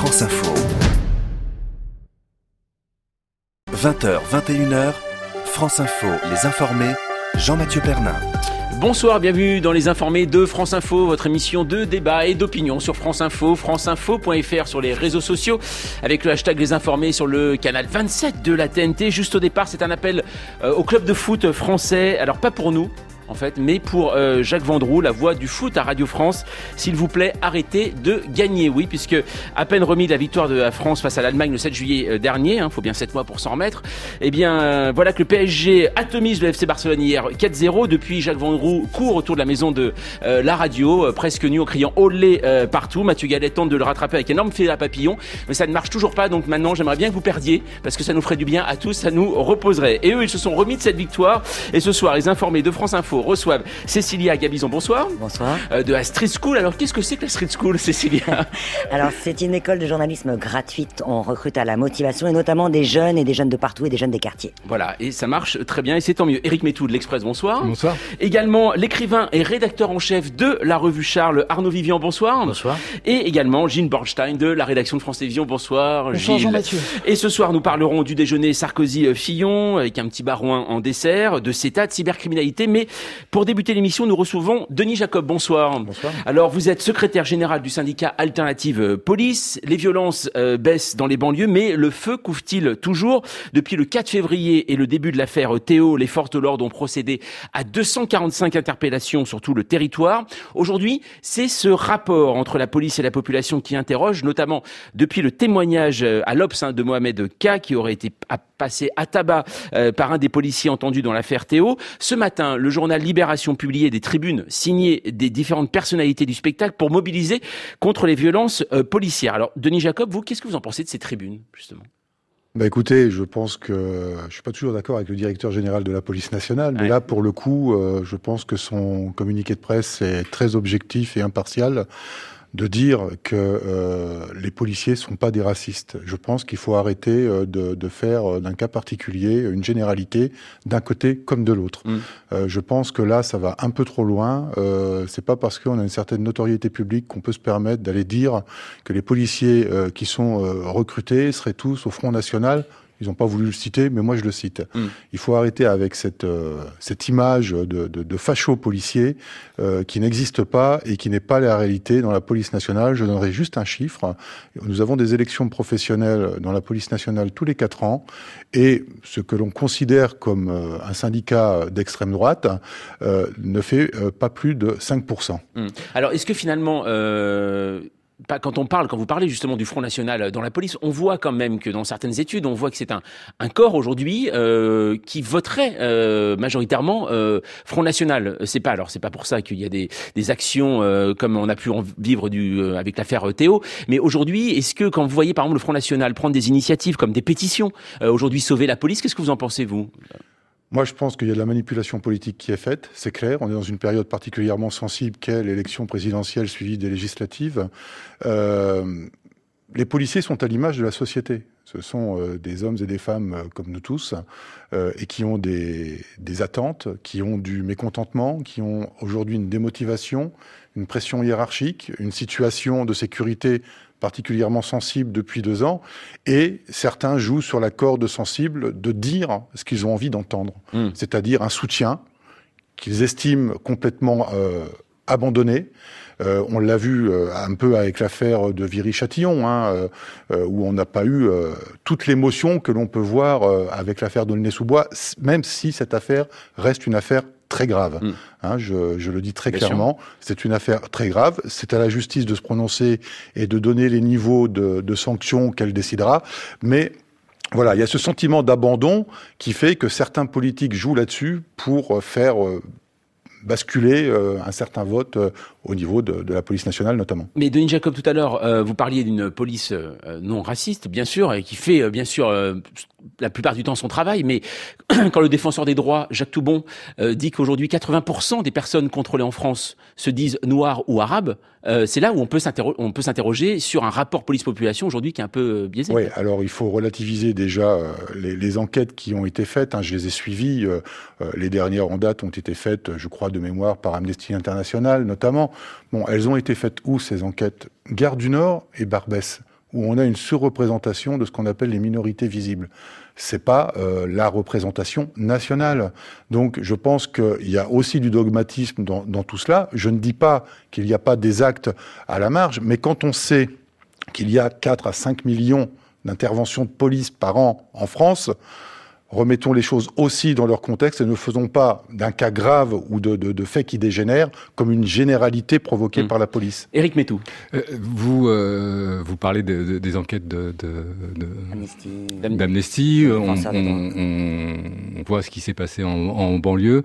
France Info. 20h, 21h, France Info, les informés, Jean-Mathieu Pernin. Bonsoir, bienvenue dans les informés de France Info, votre émission de débat et d'opinion sur France Info, franceinfo.fr sur les réseaux sociaux, avec le hashtag les informés sur le canal 27 de la TNT. Juste au départ, c'est un appel au club de foot français, alors pas pour nous, en fait, mais pour Jacques Vendroux, la voix du foot à Radio France. S'il vous plaît, arrêtez de gagner. Oui, puisque à peine remis de la victoire de la France face à l'Allemagne le 7 juillet dernier, faut bien 7 mois pour s'en remettre, eh bien voilà que le PSG atomise le FC Barcelone hier 4-0. Depuis, Jacques Vendroux court autour de la maison de la radio, presque nu, en criant olé partout. Mathieu Gallet tente de le rattraper avec énorme fil à papillon, mais ça ne marche toujours pas. Donc maintenant, j'aimerais bien que vous perdiez, parce que ça nous ferait du bien à tous, ça nous reposerait. Et eux, ils se sont remis de cette victoire. Et ce soir, les informés de France Info reçoivent Cécilia Gabizon, bonsoir. Bonsoir. De la Street School. Alors, qu'est-ce que c'est que la Street School, Cécilia? Alors, c'est une école de journalisme gratuite. On recrute à la motivation, et notamment des jeunes de partout et des jeunes des quartiers. Voilà, et ça marche très bien, et c'est tant mieux. Éric Métou de l'Express, bonsoir. Bonsoir. Également, l'écrivain et rédacteur en chef de la revue Charles, Arnaud Vivian, bonsoir. Bonsoir. Et également, Gilles Bornstein de la rédaction de France Télévisions, bonsoir. Bonsoir, Gilles. Jean-Mathieu. Et ce soir, nous parlerons du déjeuner Sarkozy-Fillon, avec un petit barouin en dessert, de CETA, de cybercriminalité, mais pour débuter l'émission, nous recevons Denis Jacob. Bonsoir. Bonsoir. Alors, vous êtes secrétaire général du syndicat Alternative Police. Les violences baissent dans les banlieues, mais le feu couvre-t-il toujours? Depuis le 4 février et le début de l'affaire Théo, les forces de l'ordre ont procédé à 245 interpellations sur tout le territoire. Aujourd'hui, c'est ce rapport entre la police et la population qui interroge, notamment depuis le témoignage à l'Obs de Mohamed K, qui aurait été passé à tabac par un des policiers entendus dans l'affaire Théo. Ce matin, le journal Libération publiait des tribunes signées des différentes personnalités du spectacle pour mobiliser contre les violences policières. Alors, Denis Jacob, vous, qu'est-ce que vous en pensez de ces tribunes, justement? Écoutez, je pense que je suis pas toujours d'accord avec le directeur général de la police nationale, mais là, pour le coup, je pense que son communiqué de presse est très objectif et impartial de dire que les policiers sont pas des racistes. Je pense qu'il faut arrêter de faire d'un cas particulier une généralité d'un côté comme de l'autre. Je pense que là, ça va un peu trop loin. C'est pas parce qu'on a une certaine notoriété publique qu'on peut se permettre d'aller dire que les policiers qui sont recrutés seraient tous au Front National. Ils n'ont pas voulu le citer, mais moi je le cite. Il faut arrêter avec cette image de facho policier qui n'existe pas et qui n'est pas la réalité dans la police nationale. Je donnerai juste un chiffre. Nous avons des élections professionnelles dans la police nationale tous les 4 ans, et ce que l'on considère comme un syndicat d'extrême droite ne fait pas plus de 5%. Alors, est-ce que finalement... quand vous parlez justement du Front National dans la police, on voit quand même que dans certaines études, on voit que c'est un corps aujourd'hui qui voterait majoritairement Front National. C'est pas pour ça qu'il y a des actions comme on a pu en vivre avec l'affaire Théo. Mais aujourd'hui, est-ce que quand vous voyez par exemple le Front National prendre des initiatives comme des pétitions, aujourd'hui sauver la police, qu'est-ce que vous en pensez, vous ? Moi, je pense qu'il y a de la manipulation politique qui est faite, c'est clair. On est dans une période particulièrement sensible qu'est l'élection présidentielle suivie des législatives. Les policiers sont à l'image de la société. Ce sont des hommes et des femmes comme nous tous, et qui ont des attentes, qui ont du mécontentement, qui ont aujourd'hui une démotivation, une pression hiérarchique, une situation de sécurité particulièrement sensible depuis 2 ans, et certains jouent sur la corde sensible de dire ce qu'ils ont envie d'entendre, c'est-à-dire un soutien qu'ils estiment complètement abandonné. On l'a vu un peu avec l'affaire de Viry-Châtillon, où on n'a pas eu toute l'émotion que l'on peut voir avec l'affaire d'Aulnay-sous-Bois, même si cette affaire reste une affaire très grave. Je le dis très clairement, c'est une affaire très grave. C'est à la justice de se prononcer et de donner les niveaux de sanctions qu'elle décidera. Mais voilà, il y a ce sentiment d'abandon qui fait que certains politiques jouent là-dessus pour faire basculer un certain vote au niveau de la police nationale notamment. Mais Denis Jacob, tout à l'heure, vous parliez d'une police non raciste, bien sûr, et qui fait, bien sûr, la plupart du temps son travail, mais quand le défenseur des droits, Jacques Toubon, dit qu'aujourd'hui 80% des personnes contrôlées en France se disent noires ou arabes, c'est là où on peut s'interroger sur un rapport police-population aujourd'hui qui est un peu biaisé. Oui, alors il faut relativiser déjà les enquêtes qui ont été faites. Je les ai suivies. Les dernières en date ont été faites, je crois, de mémoire par Amnesty International notamment. Bon, elles ont été faites où ces enquêtes? Gare du Nord et Barbès, où on a une surreprésentation de ce qu'on appelle les minorités visibles. C'est pas la représentation nationale. Donc je pense qu'il y a aussi du dogmatisme dans tout cela. Je ne dis pas qu'il n'y a pas des actes à la marge, mais quand on sait qu'il y a 4 à 5 millions d'interventions de police par an en France, remettons les choses aussi dans leur contexte et ne faisons pas d'un cas grave ou de faits qui dégénèrent comme une généralité provoquée par la police. Éric Métou. Vous parlez des enquêtes d'Amnesty. On voit ce qui s'est passé en banlieue.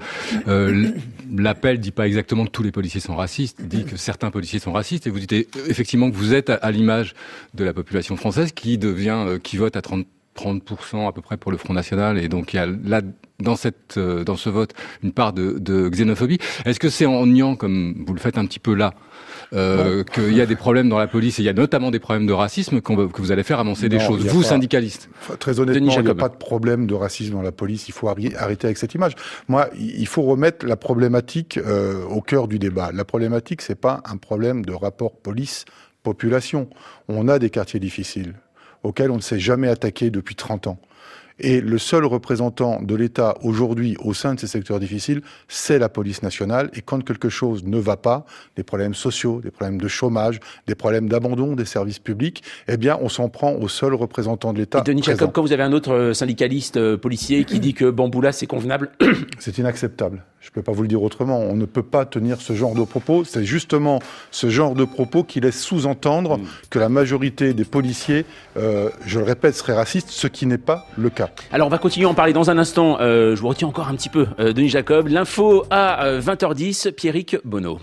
L'appel dit pas exactement que tous les policiers sont racistes, dit que certains policiers sont racistes. Et vous dites effectivement que vous êtes à l'image de la population française qui vote à 30% à peu près pour le Front National, et donc il y a là dans ce vote une part de xénophobie. Est-ce que c'est en niant, comme vous le faites un petit peu là, qu'il y a des problèmes dans la police, et il y a notamment des problèmes de racisme que vous allez faire avancer des choses, vous syndicalistes? Très honnêtement, il n'y a pas de problème de racisme dans la police, il faut arrêter avec cette image. Moi, il faut remettre la problématique au cœur du débat. La problématique, c'est pas un problème de rapport police-population. On a des quartiers difficiles auquel on ne s'est jamais attaqué depuis 30 ans. Et le seul représentant de l'État aujourd'hui au sein de ces secteurs difficiles, c'est la police nationale. Et quand quelque chose ne va pas, des problèmes sociaux, des problèmes de chômage, des problèmes d'abandon des services publics, eh bien, on s'en prend au seul représentant de l'État. Et Denis Jacob, quand vous avez un autre syndicaliste policier qui dit que Bamboula, c'est convenable? C'est inacceptable. Je ne peux pas vous le dire autrement. On ne peut pas tenir ce genre de propos. C'est justement ce genre de propos qui laisse sous-entendre que la majorité des policiers, je le répète, seraient racistes, ce qui n'est pas le cas. Alors on va continuer à en parler dans un instant. Je vous retiens encore un petit peu, Denis Jacob. L'info à 20h10, Pierrick Bonneau.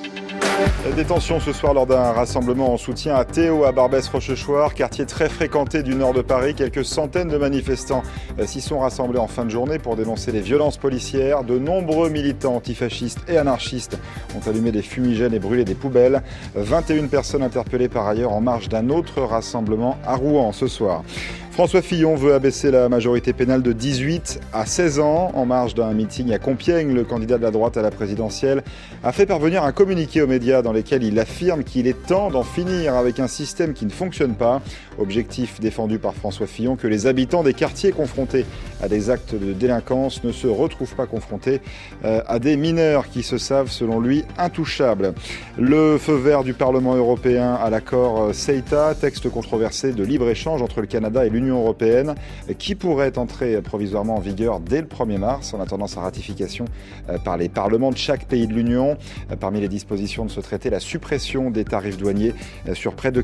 Détention ce soir lors d'un rassemblement en soutien à Théo à Barbès-Rochechouart, quartier très fréquenté du nord de Paris. Quelques centaines de manifestants s'y sont rassemblés en fin de journée pour dénoncer les violences policières. De nombreux militants antifascistes et anarchistes ont allumé des fumigènes et brûlé des poubelles. 21 personnes interpellées par ailleurs en marge d'un autre rassemblement à Rouen ce soir. François Fillon veut abaisser la majorité pénale de 18 à 16 ans. En marge d'un meeting à Compiègne, le candidat de la droite à la présidentielle a fait parvenir un communiqué aux médias dans lequel il affirme qu'il est temps d'en finir avec un système qui ne fonctionne pas. Objectif défendu par François Fillon, que les habitants des quartiers confrontés à des actes de délinquance ne se retrouvent pas confrontés à des mineurs qui se savent, selon lui, intouchables. Le feu vert du Parlement européen à l'accord CETA, texte controversé de libre-échange entre le Canada et l'Union européenne, qui pourrait entrer provisoirement en vigueur dès le 1er mars, en attendant sa ratification par les parlements de chaque pays de l'Union. Parmi les dispositions de ce traité, la suppression des tarifs douaniers sur près de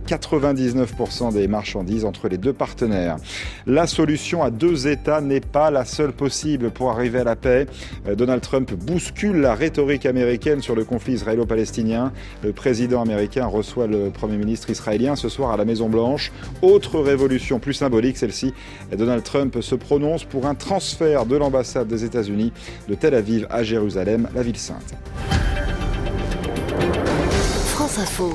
99% des marchandises entre les deux partenaires. La solution à deux États n'est pas la seule possible pour arriver à la paix. Donald Trump bouscule la rhétorique américaine sur le conflit israélo-palestinien. Le président américain reçoit le Premier ministre israélien ce soir à la Maison-Blanche. Autre révolution plus symbolique, celle-ci, Donald Trump se prononce pour un transfert de l'ambassade des États-Unis de Tel Aviv à Jérusalem, la ville sainte. France Info.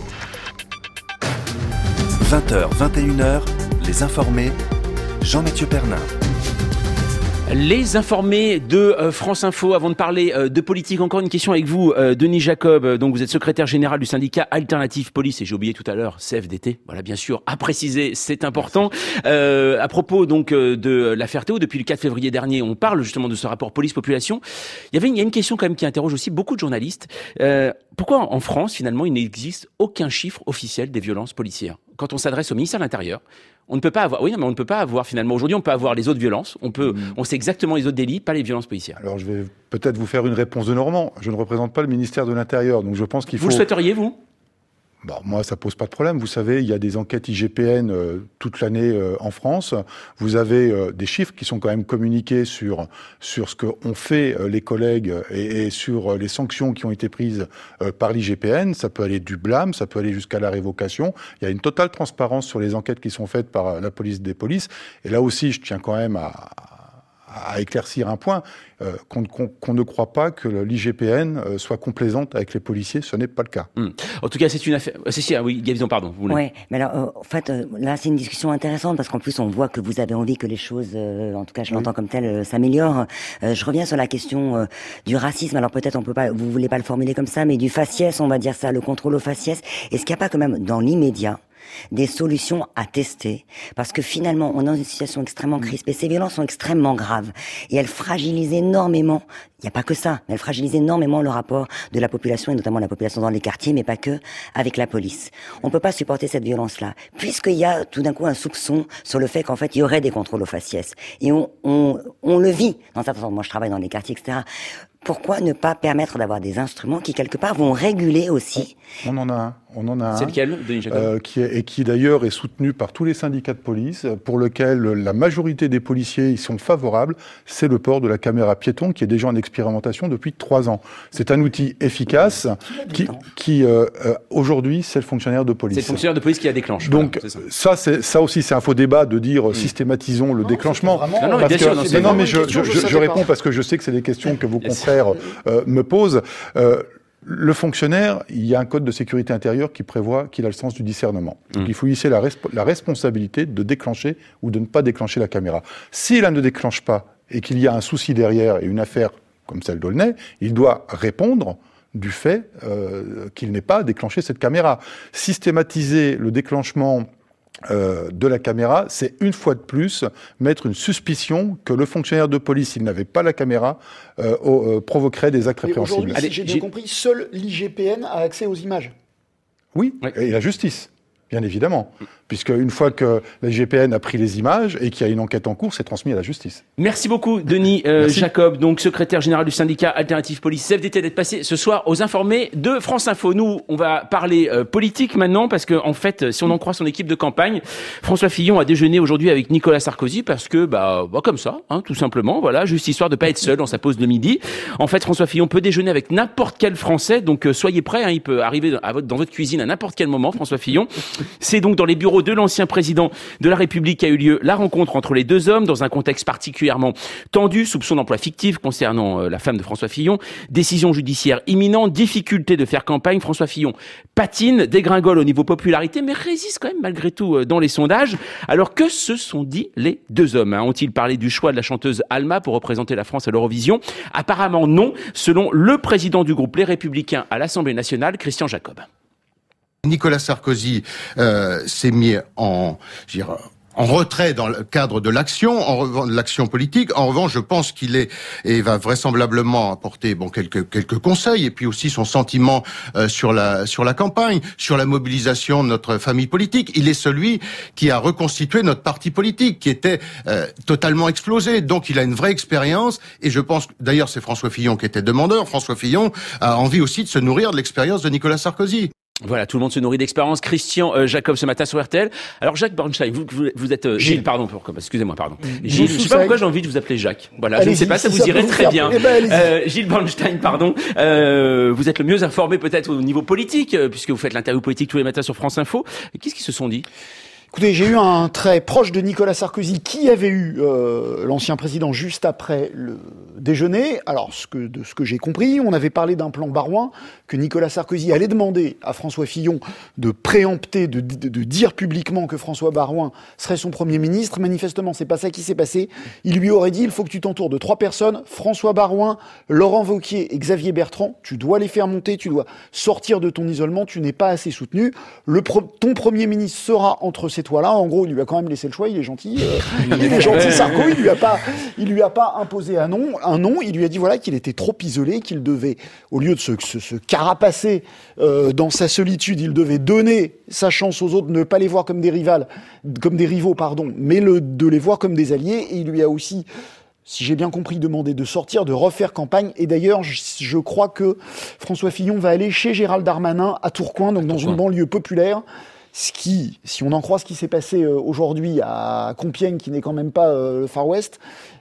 20h, 21h, les informés, Jean-Mathieu Pernin. Les informés de France Info. Avant de parler de politique, encore une question avec vous, Denis Jacob. Donc vous êtes secrétaire général du syndicat Alternative Police, et j'ai oublié tout à l'heure CFDT. Voilà, bien sûr, à préciser, c'est important. À propos donc de l'affaire Théo, depuis le 4 février dernier, on parle justement de ce rapport police-population. Il y a une question quand même qui interroge aussi beaucoup de journalistes. Pourquoi en France, finalement, il n'existe aucun chiffre officiel des violences policières? Quand on s'adresse au ministère de l'Intérieur, on ne peut pas avoir. Oui, mais on ne peut pas avoir finalement. Aujourd'hui, on peut avoir les autres violences. On sait exactement les autres délits, pas les violences policières. Alors, je vais peut-être vous faire une réponse de Normand. Je ne représente pas le ministère de l'Intérieur, donc je pense qu'il faut. Vous le souhaiteriez, vous? Bon, moi, ça pose pas de problème. Vous savez, il y a des enquêtes IGPN toute l'année en France. Vous avez des chiffres qui sont quand même communiqués sur ce qu'ont fait les collègues et sur les sanctions qui ont été prises par l'IGPN. Ça peut aller du blâme, ça peut aller jusqu'à la révocation. Il y a une totale transparence sur les enquêtes qui sont faites par la police des polices. Et là aussi, je tiens quand même à éclaircir un point, qu'on ne croit pas que l'IGPN soit complaisante avec les policiers, ce n'est pas le cas. En tout cas, c'est une affaire... oui, Gavison, pardon. Oui, mais alors, en fait, là, c'est une discussion intéressante, parce qu'en plus, on voit que vous avez envie que les choses, en tout cas, je l'entends comme tel, s'améliorent. Je reviens sur la question du racisme. Alors peut-être vous voulez pas le formuler comme ça, mais du faciès, on va dire ça, le contrôle au faciès. Est-ce qu'il n'y a pas quand même, dans l'immédiat, des solutions à tester, parce que finalement, on est dans une situation extrêmement crispée. Ces violences sont extrêmement graves et elles fragilisent énormément. Il n'y a pas que ça, mais elles fragilisent énormément le rapport de la population, et notamment la population dans les quartiers, mais pas que, avec la police. On peut pas supporter cette violence-là, puisqu'il y a tout d'un coup un soupçon sur le fait qu'en fait, il y aurait des contrôles aux faciès. Et on le vit dans certains sens. Moi, je travaille dans les quartiers, etc. Pourquoi ne pas permettre d'avoir des instruments qui, quelque part, vont réguler aussi? On en a un. C'est lequel, Denis Jacob? Qui d'ailleurs est soutenu par tous les syndicats de police, pour lequel la majorité des policiers y sont favorables. C'est le port de la caméra piéton, qui est déjà en expérimentation depuis 3 ans. C'est un outil efficace qui aujourd'hui, c'est le fonctionnaire de police. C'est le fonctionnaire de police qui la déclenche. Donc voilà, ça aussi, c'est un faux débat de dire systématisons le déclenchement. Je réponds parce que je sais que c'est des questions que vos confrères me posent. Le fonctionnaire, il y a un code de sécurité intérieure qui prévoit qu'il a le sens du discernement. Donc, il faut laisser la responsabilité de déclencher ou de ne pas déclencher la caméra. S'il ne déclenche pas et qu'il y a un souci derrière et une affaire comme celle d'Aulnay, il doit répondre du fait qu'il n'ait pas déclenché cette caméra. Systématiser le déclenchement de la caméra, c'est une fois de plus mettre une suspicion que le fonctionnaire de police, s'il n'avait pas la caméra, provoquerait des actes répréhensibles. Aujourd'hui, si j'ai bien compris, seul l'IGPN a accès aux images. Oui, et la justice, bien évidemment. Puisque une fois que la IGPN a pris les images et qu'il y a une enquête en cours, c'est transmis à la justice. Merci beaucoup, Denis Jacob, donc secrétaire général du syndicat Alternative Police CFDT, d'être passé ce soir aux informés de France Info. Nous, on va parler politique maintenant, parce que en fait, si on en croit son équipe de campagne, François Fillon a déjeuné aujourd'hui avec Nicolas Sarkozy, parce que comme ça, tout simplement, voilà, juste histoire de pas être seul dans sa pause de midi. En fait, François Fillon peut déjeuner avec n'importe quel Français, donc soyez prêts, il peut arriver dans votre cuisine à n'importe quel moment, François Fillon. C'est donc dans les bureaux de l'ancien président de la République qu'a eu lieu la rencontre entre les deux hommes dans un contexte particulièrement tendu, soupçon d'emploi fictif concernant la femme de François Fillon, décision judiciaire imminente, difficulté de faire campagne. François Fillon patine, dégringole au niveau popularité, mais résiste quand même malgré tout dans les sondages. Alors que se sont dit les deux hommes? Ont-ils parlé du choix de la chanteuse Alma pour représenter la France à l'Eurovision? Apparemment non, selon le président du groupe Les Républicains à l'Assemblée nationale, Christian Jacob. Nicolas Sarkozy s'est mis en retrait dans le cadre de l'action politique. En revanche, je pense qu'il est et va vraisemblablement apporter quelques conseils et puis aussi son sentiment sur la campagne, sur la mobilisation de notre famille politique. Il est celui qui a reconstitué notre parti politique qui était totalement explosé. Donc il a une vraie expérience et je pense d'ailleurs c'est François Fillon qui était demandeur. François Fillon a envie aussi de se nourrir de l'expérience de Nicolas Sarkozy. Voilà, tout le monde se nourrit d'expérience. Christian Jacob ce matin sur RTL. Alors Jacques Bornstein, vous êtes Gilles, pardon, excusez-moi, pardon. Gilles, je sais pas pourquoi j'ai envie de vous appeler Jacques. Voilà, je ne sais pas, ça vous irait très bien. Gilles Bornstein, pardon. Vous êtes le mieux informé peut-être au niveau politique, puisque vous faites l'interview politique tous les matins sur France Info. Qu'est-ce qu'ils se sont dit? Écoutez, j'ai eu un très proche de Nicolas Sarkozy qui avait eu l'ancien président juste après le déjeuner. Alors, de ce que j'ai compris, on avait parlé d'un plan Barouin que Nicolas Sarkozy allait demander à François Fillon de préempter, de dire publiquement que François Barouin serait son Premier ministre. Manifestement, c'est pas ça qui s'est passé. Il lui aurait dit, il faut que tu t'entoures de 3 personnes, François Barouin, Laurent Wauquiez et Xavier Bertrand. Tu dois les faire monter, tu dois sortir de ton isolement, tu n'es pas assez soutenu. Ton Premier ministre sera entre ces toits-là. En gros, il lui a quand même laissé le choix, il est gentil. Il est gentil, Sarko, il lui a pas imposé un nom, il lui a dit voilà qu'il était trop isolé, qu'il devait, au lieu de se carapacer dans sa solitude, il devait donner sa chance aux autres, ne pas les voir comme des rivaux, mais de les voir comme des alliés. Et il lui a aussi, si j'ai bien compris, demandé de sortir, de refaire campagne. Et d'ailleurs, je crois que François Fillon va aller chez Gérald Darmanin à Tourcoing, donc dans une banlieue populaire. Ce qui, si on en croit ce qui s'est passé aujourd'hui à Compiègne, qui n'est quand même pas le Far West,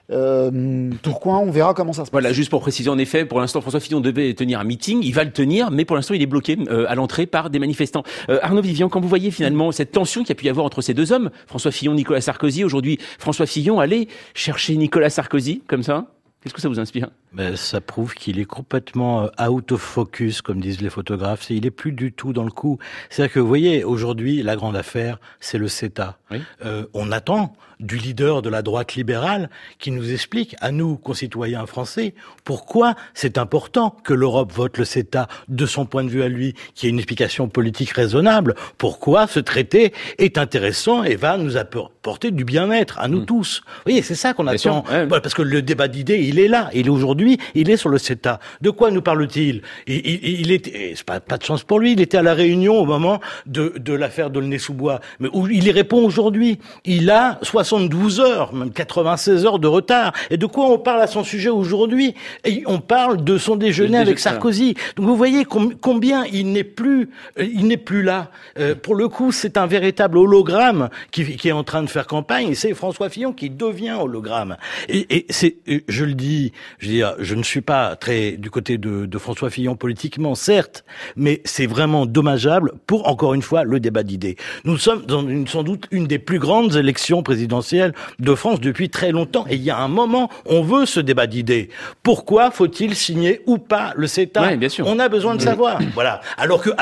Tourcoing, on verra comment ça se passe. Voilà, juste pour préciser, en effet, pour l'instant, François Fillon devait tenir un meeting, il va le tenir, mais pour l'instant, il est bloqué à l'entrée par des manifestants. Arnaud Vivian, quand vous voyez finalement cette tension qu'il y a pu y avoir entre ces deux hommes, François Fillon, Nicolas Sarkozy, aujourd'hui, François Fillon allait chercher Nicolas Sarkozy, comme ça, qu'est-ce que ça vous inspire ? Mais ça prouve qu'il est complètement out of focus, comme disent les photographes. Il est plus du tout dans le coup. C'est-à-dire que, vous voyez, aujourd'hui, la grande affaire, c'est le CETA. Oui. On attend du leader de la droite libérale qui nous explique, à nous, concitoyens français, pourquoi c'est important que l'Europe vote le CETA de son point de vue à lui, qui est une explication politique raisonnable. Pourquoi ce traité est intéressant et va nous apporter du bien-être à nous tous. Vous voyez, c'est ça qu'on attend. Parce que le débat d'idées, il est là. Il est aujourd'hui, il est sur le CETA. De quoi nous parle-t-il? Il était, c'est pas de chance pour lui, il était à la Réunion au moment de l'affaire d'Aulnay-sous-Bois. Mais où il y répond aujourd'hui. Il a 72 heures, même 96 heures de retard. Et de quoi on parle à son sujet aujourd'hui? Et on parle de son déjeuner avec Sarkozy. Donc vous voyez combien il n'est plus là. Pour le coup, c'est un véritable hologramme qui est en train de faire campagne. Et c'est François Fillon qui devient hologramme. Et c'est, je le dis, je ne suis pas très du côté de François Fillon politiquement, certes, mais c'est vraiment dommageable pour, encore une fois, le débat d'idées. Nous sommes dans sans doute une des plus grandes élections présidentielles de France depuis très longtemps. Et il y a un moment, on veut ce débat d'idées. Pourquoi faut-il signer ou pas le CETA? Oui, bien sûr. On a besoin de savoir. Voilà. Alors que,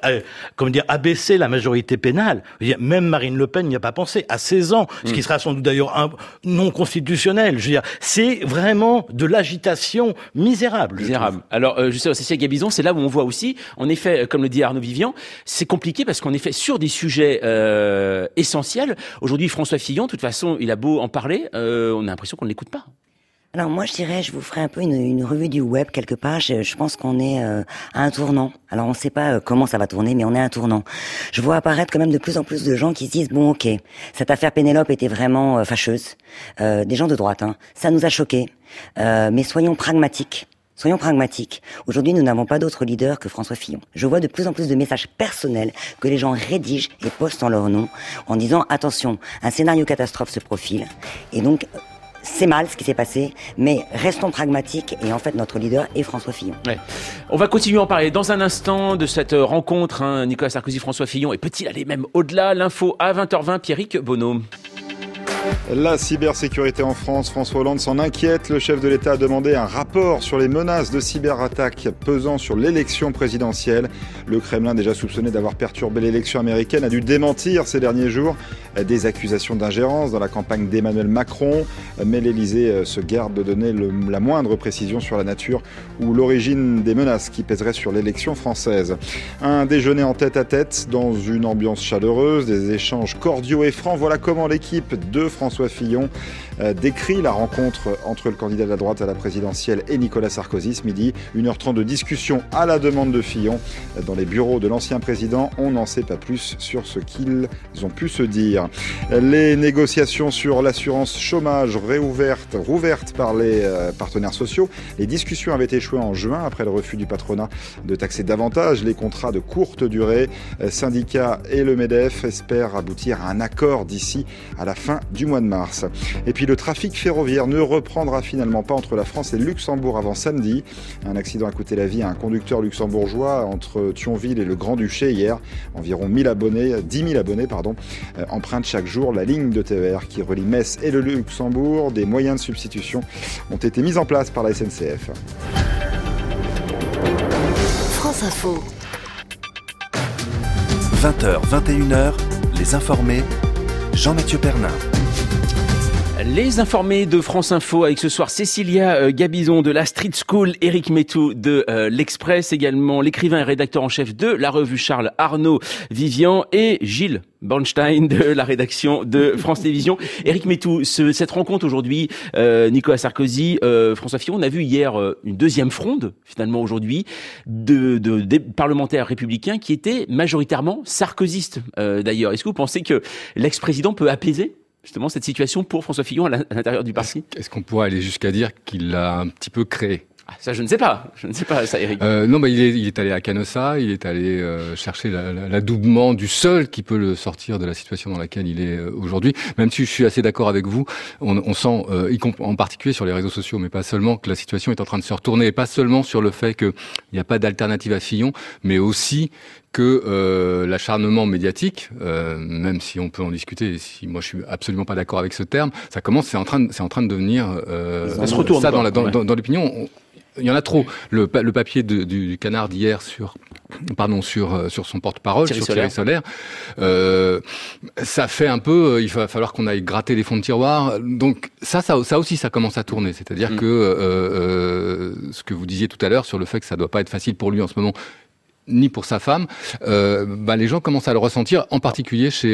abaisser la majorité pénale, même Marine Le Pen n'y a pas pensé, à 16 ans, ce qui sera sans doute d'ailleurs non constitutionnel. Je veux dire, c'est vraiment de l'agitation misérable. Alors, juste Cécile Gabizon, c'est là où on voit aussi, en effet, comme le dit Arnaud Vivian, c'est compliqué parce qu'en effet, sur des sujets essentiels, aujourd'hui, François Fillon, de toute façon, il a beau en parler, on a l'impression qu'on ne l'écoute pas. Alors moi je dirais, je vous ferai un peu une revue du web quelque part. Je pense qu'on est à un tournant. Alors on ne sait pas comment ça va tourner, mais on est à un tournant. Je vois apparaître quand même de plus en plus de gens qui se disent bon ok, cette affaire Pénélope était vraiment fâcheuse. Des gens de droite, hein. Ça nous a choqués. Mais soyons pragmatiques. Soyons pragmatiques. Aujourd'hui, nous n'avons pas d'autre leader que François Fillon. Je vois de plus en plus de messages personnels que les gens rédigent et postent en leur nom en disant attention, un scénario catastrophe se profile. Et donc c'est mal ce qui s'est passé, mais restons pragmatiques et en fait notre leader est François Fillon. Ouais. On va continuer à en parler dans un instant de cette rencontre, Nicolas Sarkozy, François Fillon, et peut-il aller même au-delà? L'info à 20h20, Pierrick Bonneau. La cybersécurité en France, François Hollande s'en inquiète. Le chef de l'État a demandé un rapport sur les menaces de cyberattaques pesant sur l'élection présidentielle. Le Kremlin, déjà soupçonné d'avoir perturbé l'élection américaine, a dû démentir ces derniers jours des accusations d'ingérence dans la campagne d'Emmanuel Macron. Mais l'Élysée se garde de donner la moindre précision sur la nature ou l'origine des menaces qui pèseraient sur l'élection française. Un déjeuner en tête-à-tête dans une ambiance chaleureuse, des échanges cordiaux et francs. Voilà comment l'équipe de François Fillon décrit la rencontre entre le candidat de la droite à la présidentielle et Nicolas Sarkozy ce midi. 1h30 de discussion à la demande de Fillon dans les bureaux de l'ancien président. On n'en sait pas plus sur ce qu'ils ont pu se dire. Les négociations sur l'assurance chômage rouvertes par les partenaires sociaux. Les discussions avaient échoué en juin après le refus du patronat de taxer davantage les contrats de courte durée. Syndicats et le MEDEF espèrent aboutir à un accord d'ici à la fin du mois de mars. Et puis le trafic ferroviaire ne reprendra finalement pas entre la France et le Luxembourg avant samedi. Un accident a coûté la vie à un conducteur luxembourgeois entre Thionville et le Grand-Duché hier. Environ 10 000 abonnés empruntent chaque jour la ligne de TER qui relie Metz et le Luxembourg. Des moyens de substitution ont été mis en place par la SNCF. France Info. 20h, 21h, les informés, Jean-Mathieu Pernin. Les informés de France Info avec ce soir Cécilia Gabizon de la Street School, Éric Métou de l'Express, également l'écrivain et rédacteur en chef de la revue Charles, Arnaud Vivian, et Gilles Bornstein de la rédaction de France Télévisions. Éric Métou, cette rencontre aujourd'hui, Nicolas Sarkozy, François Fillon, on a vu hier une deuxième fronde, finalement aujourd'hui, des parlementaires républicains qui étaient majoritairement sarkozystes d'ailleurs. Est-ce que vous pensez que l'ex-président peut apaiser justement cette situation pour François Fillon à l'intérieur du parti? Est-ce qu'on pourrait aller jusqu'à dire qu'il l'a un petit peu créé? Ça, je ne sais pas ça, Éric. Non, mais il est allé à Canossa, il est allé chercher l'adoubement du seul qui peut le sortir de la situation dans laquelle il est aujourd'hui. Même si je suis assez d'accord avec vous, on sent, en particulier sur les réseaux sociaux, mais pas seulement, que la situation est en train de se retourner, et pas seulement sur le fait qu'il n'y a pas d'alternative à Fillon, mais aussi que l'acharnement médiatique, même si on peut en discuter, si moi je suis absolument pas d'accord avec ce terme, c'est en train de devenir ça se retourne, ça dans l'opinion. Il y en a trop. Le papier du Canard d'hier sur son porte-parole, sur Thierry Solaire, ça fait un peu, il va falloir qu'on aille gratter les fonds de tiroir. Donc ça aussi, ça commence à tourner. C'est-à-dire que ce que vous disiez tout à l'heure sur le fait que ça doit pas être facile pour lui en ce moment, ni pour sa femme, les gens commencent à le ressentir, en particulier chez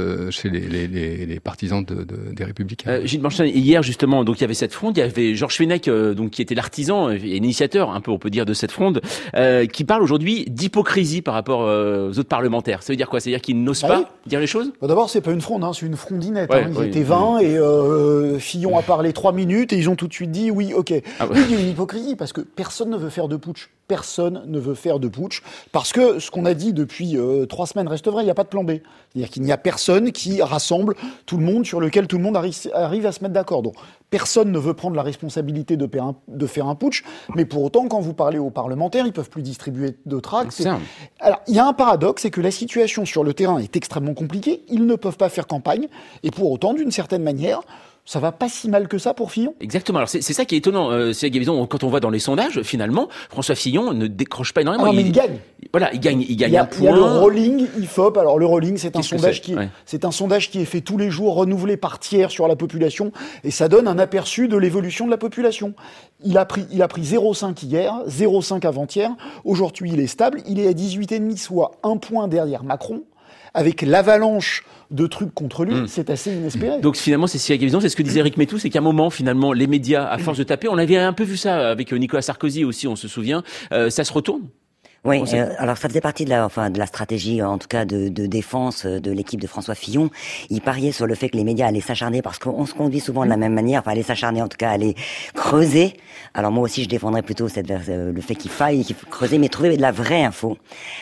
les partisans des Républicains. Gilles Bernstein, hier justement, donc il y avait cette fronde, il y avait Georges Fenech, donc qui était l'artisan et l'initiateur, un peu on peut dire, de cette fronde, qui parle aujourd'hui d'hypocrisie par rapport aux autres parlementaires. Ça veut dire quoi? C'est-à-dire qu'ils n'osent pas dire les choses? D'abord, c'est pas une fronde, c'est une frondinette. Ils étaient 20 et Fillon a parlé 3 minutes et ils ont tout de suite dit oui, ok. Oui, il y a une hypocrisie parce que personne ne veut faire de putsch. Personne ne veut faire de putsch. Parce que ce qu'on a dit depuis 3 semaines reste vrai, il n'y a pas de plan B. C'est-à-dire qu'il n'y a personne qui rassemble tout le monde, sur lequel tout le monde arrive à se mettre d'accord. Donc personne ne veut prendre la responsabilité de faire un putsch, mais pour autant, quand vous parlez aux parlementaires, ils peuvent plus distribuer de tracts. Alors, il y a un paradoxe, c'est que la situation sur le terrain est extrêmement compliquée, ils ne peuvent pas faire campagne, et pour autant, d'une certaine manière, ça va pas si mal que ça pour Fillon. Exactement. Alors c'est ça qui est étonnant, c'est Gavison, quand on voit dans les sondages, finalement, François Fillon ne décroche pas énormément. Non, mais il gagne. Voilà, il gagne un point. Il y a le rolling IFOP. Alors le rolling, c'est un sondage c'est un sondage qui est fait tous les jours, renouvelé par tiers sur la population, et ça donne un aperçu de l'évolution de la population. Il a pris 0,5 hier, 0,5 avant-hier. Aujourd'hui, il est stable. Il est à 18,5, soit 1 point derrière Macron. Avec l'avalanche de trucs contre lui, c'est assez inespéré. Donc finalement, c'est ce que disait Éric Mettou, c'est qu'à un moment, finalement, les médias, à force de taper, on avait un peu vu ça avec Nicolas Sarkozy aussi, on se souvient, ça se retourne. Oui, alors ça faisait partie de la stratégie, en tout cas de défense de l'équipe de François Fillon. Il pariait sur le fait que les médias allaient s'acharner, parce qu'on se conduit souvent de la même manière, enfin aller s'acharner, en tout cas aller creuser. Alors moi aussi je défendrais plutôt le fait qu'il faille creuser, mais trouver de la vraie info.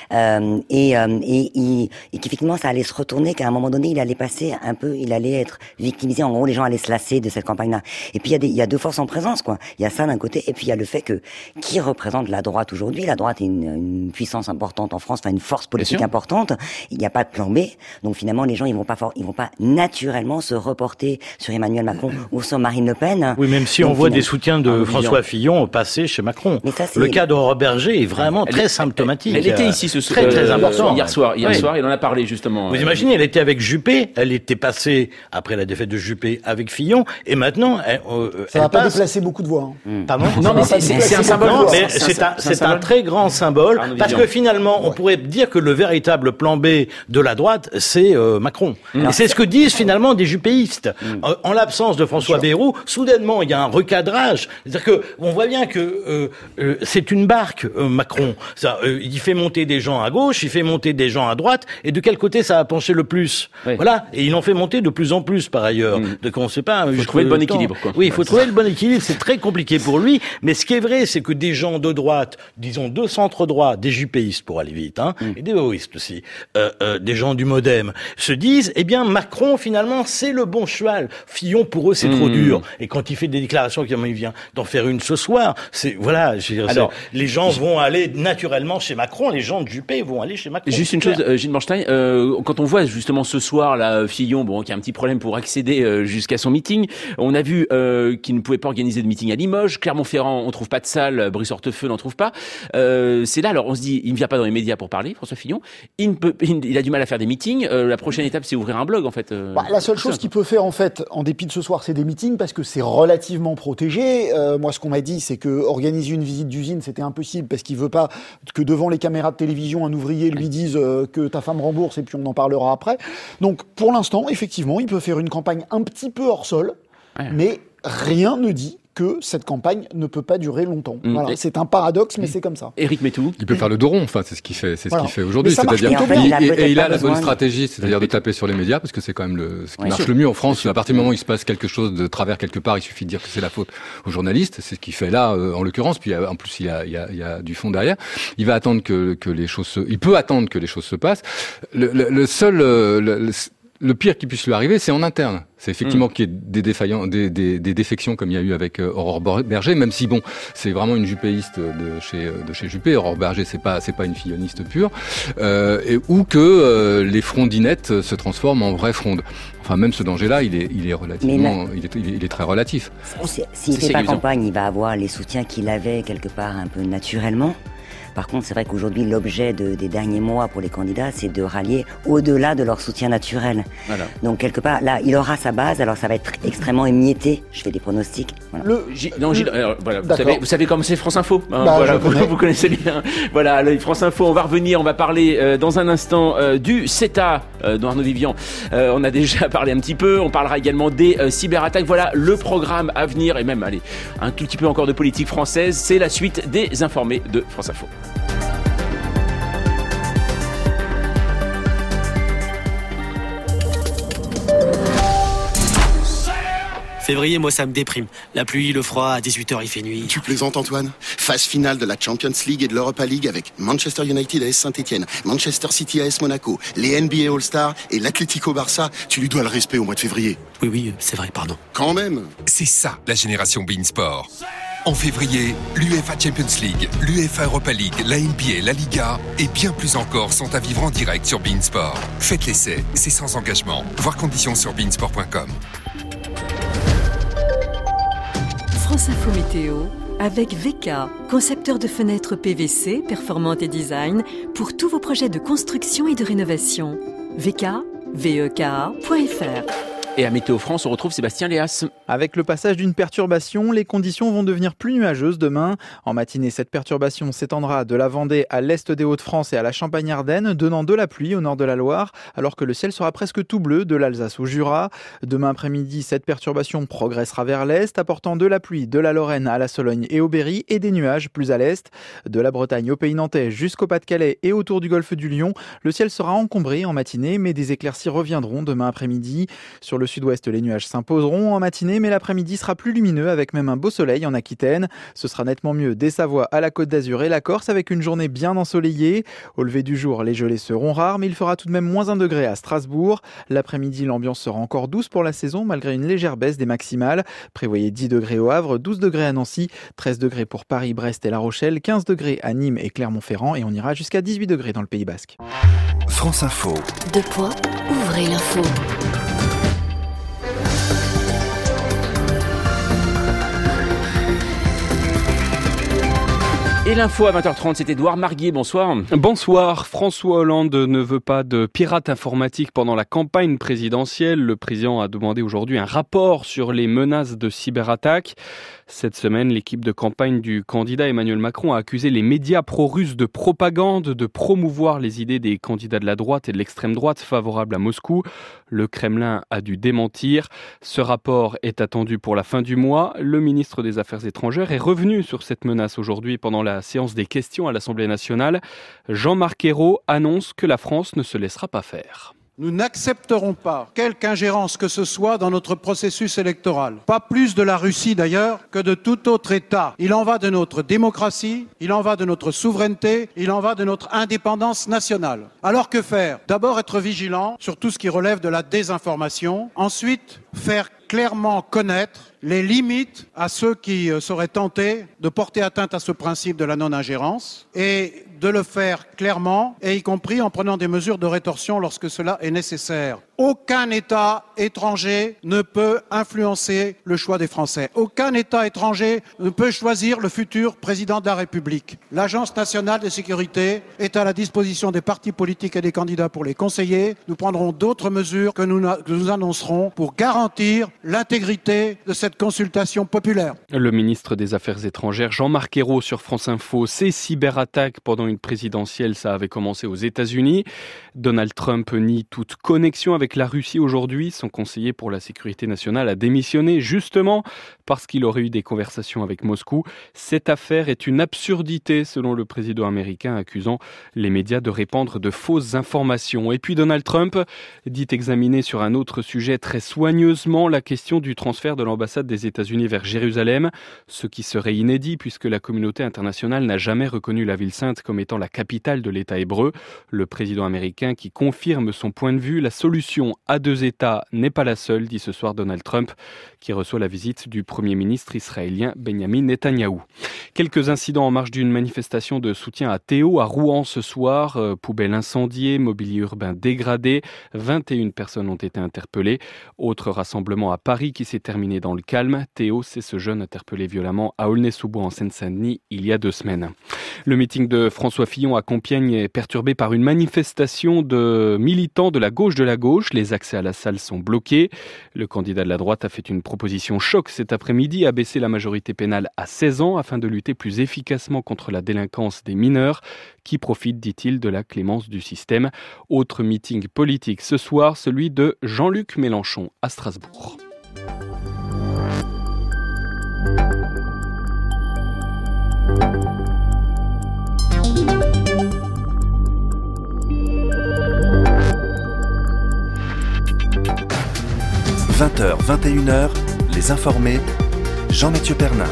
Et qu'effectivement ça allait se retourner, qu'à un moment donné il allait être victimisé. En gros, les gens allaient se lasser de cette campagne-là. Et puis il y a deux forces en présence, quoi. Il y a ça d'un côté, et puis il y a le fait que qui représente la droite aujourd'hui. La droite est une puissance importante en France, enfin une force politique importante. Il n'y a pas de plan B, donc finalement les gens ils vont pas naturellement se reporter sur Emmanuel Macron ou sur Marine Le Pen. Oui, même si on voit des soutiens de François Fillon passer chez Macron. Mais ça, le cas d'Aurore Berger est vraiment très symptomatique. Elle était ici très important. Hier soir, il en a parlé justement. Vous imaginez, elle était avec Juppé, elle était passée après la défaite de Juppé avec Fillon, et maintenant ça va pas déplacer beaucoup de voix. Pardon? Non, mais c'est un symbole. C'est un très grand symbole. Parce que finalement, on pourrait dire que le véritable plan B de la droite, c'est Macron. Et c'est ce que disent finalement des juppéistes. En l'absence de François Bayrou, soudainement, il y a un recadrage. C'est-à-dire que on voit bien que c'est une barque, Macron. Il fait monter des gens à gauche, il fait monter des gens à droite, et de quel côté ça va pencher le plus? Voilà. Et il en fait monter de plus en plus, par ailleurs. Donc on ne sait pas. Il faut trouver le bon équilibre, quoi. Oui, il faut trouver le bon équilibre. C'est très compliqué pour lui. Mais ce qui est vrai, c'est que des gens de droite, disons de centre droit, des juppéistes pour aller vite, et des maoïstes aussi, des gens du MoDem, se disent, eh bien, Macron, finalement, c'est le bon cheval. Fillon, pour eux, c'est trop dur. Et quand il fait des déclarations, comme il vient d'en faire une ce soir, alors, les gens vont aller naturellement chez Macron, les gens de Juppé vont aller chez Macron. Juste une chose, Gilles Bernstein, quand on voit justement ce soir, là, Fillon, qui a un petit problème pour accéder jusqu'à son meeting, on a vu qu'il ne pouvait pas organiser de meeting à Limoges, Clermont-Ferrand, on trouve pas de salle, Brice-Hortefeux n'en trouve pas. C'est là, alors on se dit, il ne vient pas dans les médias pour parler, François Fillon. Il a du mal à faire des meetings. La prochaine étape, c'est ouvrir un blog, en fait. La seule chose qu'il peut faire, en fait, en dépit de ce soir, c'est des meetings, parce que c'est relativement protégé. Moi, ce qu'on m'a dit, c'est que organiser une visite d'usine, c'était impossible, parce qu'il veut pas que devant les caméras de télévision, un ouvrier lui dise que ta femme rembourse, et puis on en parlera après. Donc, pour l'instant, effectivement, il peut faire une campagne un petit peu hors sol, mais rien ne dit que cette campagne ne peut pas durer longtemps. Voilà, c'est un paradoxe, mais c'est comme ça. Éric Mettou. Il peut faire le dos rond, c'est ce qu'il fait, ce qu'il fait aujourd'hui. C'est-à-dire, il a la bonne stratégie, c'est-à-dire de taper sur les médias, parce que c'est quand même ce qui marche le mieux en France. À partir du moment où il se passe quelque chose de travers quelque part, il suffit de dire que c'est la faute aux journalistes. C'est ce qu'il fait là, en l'occurrence. Puis en plus, il y a du fond derrière. Il va attendre que les choses il peut attendre que les choses se passent. Le pire qui puisse lui arriver, c'est en interne. C'est effectivement qu'il y ait des défections comme il y a eu avec Aurore Berger, même si bon, c'est vraiment une juppéiste de chez Juppé. Aurore Berger, c'est pas une filoniste pure, ou que les frondinettes se transforment en vraies frondes. Enfin, même ce danger-là, il est relativement, il est très relatif. S'il fait pas campagne, il va avoir les soutiens qu'il avait quelque part un peu naturellement. Par contre, c'est vrai qu'aujourd'hui, l'objet des derniers mois pour les candidats, c'est de rallier au-delà de leur soutien naturel. Voilà. Donc, quelque part, là, il aura sa base, alors ça va être extrêmement émietté. Je fais des pronostics. Voilà. Voilà, vous savez comment c'est France Info. Hein, voilà, vous connaissez bien. Voilà, France Info, on va revenir, on va parler dans un instant du CETA dont Arnaud Vivian. On a déjà parlé un petit peu, on parlera également des cyberattaques. Voilà le programme à venir, et même, allez, un tout petit peu encore de politique française. C'est la suite des informés de France Info. Février, moi, ça me déprime. La pluie, le froid, à 18h, il fait nuit. Tu plaisantes, Antoine? Phase finale de la Champions League et de l'Europa League avec Manchester United AS Saint-Etienne, Manchester City AS Monaco, les NBA All-Stars et l'Atlético Barça. Tu lui dois le respect au mois de février. Oui, c'est vrai, pardon. Quand même. C'est ça, la génération beIN Sport. En février, l'UEFA Champions League, l'UEFA Europa League, la NBA, la Liga et bien plus encore sont à vivre en direct sur beIN Sport. Faites l'essai, c'est sans engagement. Voir conditions sur beINSport.com. France Info Météo avec VK, concepteur de fenêtres PVC, performantes et design pour tous vos projets de construction et de rénovation. VK.fr. Et à Météo France, on retrouve Sébastien Léas. Avec le passage d'une perturbation, les conditions vont devenir plus nuageuses demain. En matinée, cette perturbation s'étendra de la Vendée à l'est des Hauts-de-France et à la Champagne-Ardenne, donnant de la pluie au nord de la Loire, alors que le ciel sera presque tout bleu de l'Alsace au Jura. Demain après-midi, cette perturbation progressera vers l'est, apportant de la pluie de la Lorraine à la Sologne et au Berry et des nuages plus à l'est. De la Bretagne au Pays Nantais jusqu'au Pas-de-Calais et autour du golfe du Lion, le ciel sera encombré en matinée, mais des éclaircies reviendront demain après-midi. Sur le sud-ouest, les nuages s'imposeront en matinée, mais l'après-midi sera plus lumineux avec même un beau soleil en Aquitaine. Ce sera nettement mieux des Savoies à la Côte d'Azur et la Corse avec une journée bien ensoleillée. Au lever du jour, les gelées seront rares, mais il fera tout de même moins 1 degré à Strasbourg. L'après-midi, l'ambiance sera encore douce pour la saison malgré une légère baisse des maximales. Prévoyez 10 degrés au Havre, 12 degrés à Nancy, 13 degrés pour Paris, Brest et La Rochelle, 15 degrés à Nîmes et Clermont-Ferrand et on ira jusqu'à 18 degrés dans le Pays Basque. France Info. Ouvrez l'info. Et l'info à 20h30, c'est Édouard Marguier, bonsoir. Bonsoir, François Hollande ne veut pas de pirates informatiques pendant la campagne présidentielle. Le président a demandé aujourd'hui un rapport sur les menaces de cyberattaques. Cette semaine, l'équipe de campagne du candidat Emmanuel Macron a accusé les médias pro-russes de propagande, de promouvoir les idées des candidats de la droite et de l'extrême droite favorables à Moscou. Le Kremlin a dû démentir. Ce rapport est attendu pour la fin du mois. Le ministre des Affaires étrangères est revenu sur cette menace aujourd'hui pendant la séance des questions à l'Assemblée nationale. Jean-Marc Ayrault annonce que la France ne se laissera pas faire. Nous n'accepterons pas quelque ingérence que ce soit dans notre processus électoral. Pas plus de la Russie d'ailleurs que de tout autre État. Il en va de notre démocratie, il en va de notre souveraineté, il en va de notre indépendance nationale. Alors que faire? D'abord être vigilant sur tout ce qui relève de la désinformation. Ensuite, faire clairement connaître les limites à ceux qui seraient tentés de porter atteinte à ce principe de la non-ingérence et de le faire clairement, et y compris en prenant des mesures de rétorsion lorsque cela est nécessaire. Aucun État étranger ne peut influencer le choix des Français. Aucun État étranger ne peut choisir le futur président de la République. L'Agence nationale de sécurité est à la disposition des partis politiques et des candidats pour les conseiller. Nous prendrons d'autres mesures que nous annoncerons pour garantir l'intégrité de cette consultation populaire. Le ministre des Affaires étrangères, Jean-Marc Ayrault sur France Info, ces cyberattaques pendant une présidentielle, ça avait commencé aux États-Unis. Donald Trump nie toute connexion avec la Russie aujourd'hui. Son conseiller pour la sécurité nationale a démissionné justement parce qu'il aurait eu des conversations avec Moscou. Cette affaire est une absurdité, selon le président américain, accusant les médias de répandre de fausses informations. Et puis Donald Trump dit examiner sur un autre sujet très soigneusement la question du transfert de l'ambassade des États-Unis vers Jérusalem, ce qui serait inédit puisque la communauté internationale n'a jamais reconnu la ville sainte comme étant la capitale de l'État hébreu. Le président américain qui confirme son point de vue, la solution à deux États n'est pas la seule, dit ce soir Donald Trump, qui reçoit la visite du Premier ministre israélien Benjamin Netanyahou. Quelques incidents en marge d'une manifestation de soutien à Théo à Rouen ce soir. Poubelle incendiée, mobilier urbain dégradé. 21 personnes ont été interpellées. Autre rassemblement à Paris qui s'est terminé dans le calme. Théo, c'est ce jeune interpellé violemment à Aulnay-sous-Bois en Seine-Saint-Denis il y a 2 semaines. Le meeting de François Fillon à Compiègne est perturbé par une manifestation de militants de la gauche. Les accès à la salle sont bloqués. Le candidat de la droite a fait une proposition choc cet après-midi, abaisser la majorité pénale à 16 ans afin de lutter plus efficacement contre la délinquance des mineurs qui profitent, dit-il, de la clémence du système. Autre meeting politique ce soir, celui de Jean-Luc Mélenchon à Strasbourg. – 20h, 21h, Les Informés, Jean-Mathieu Pernin.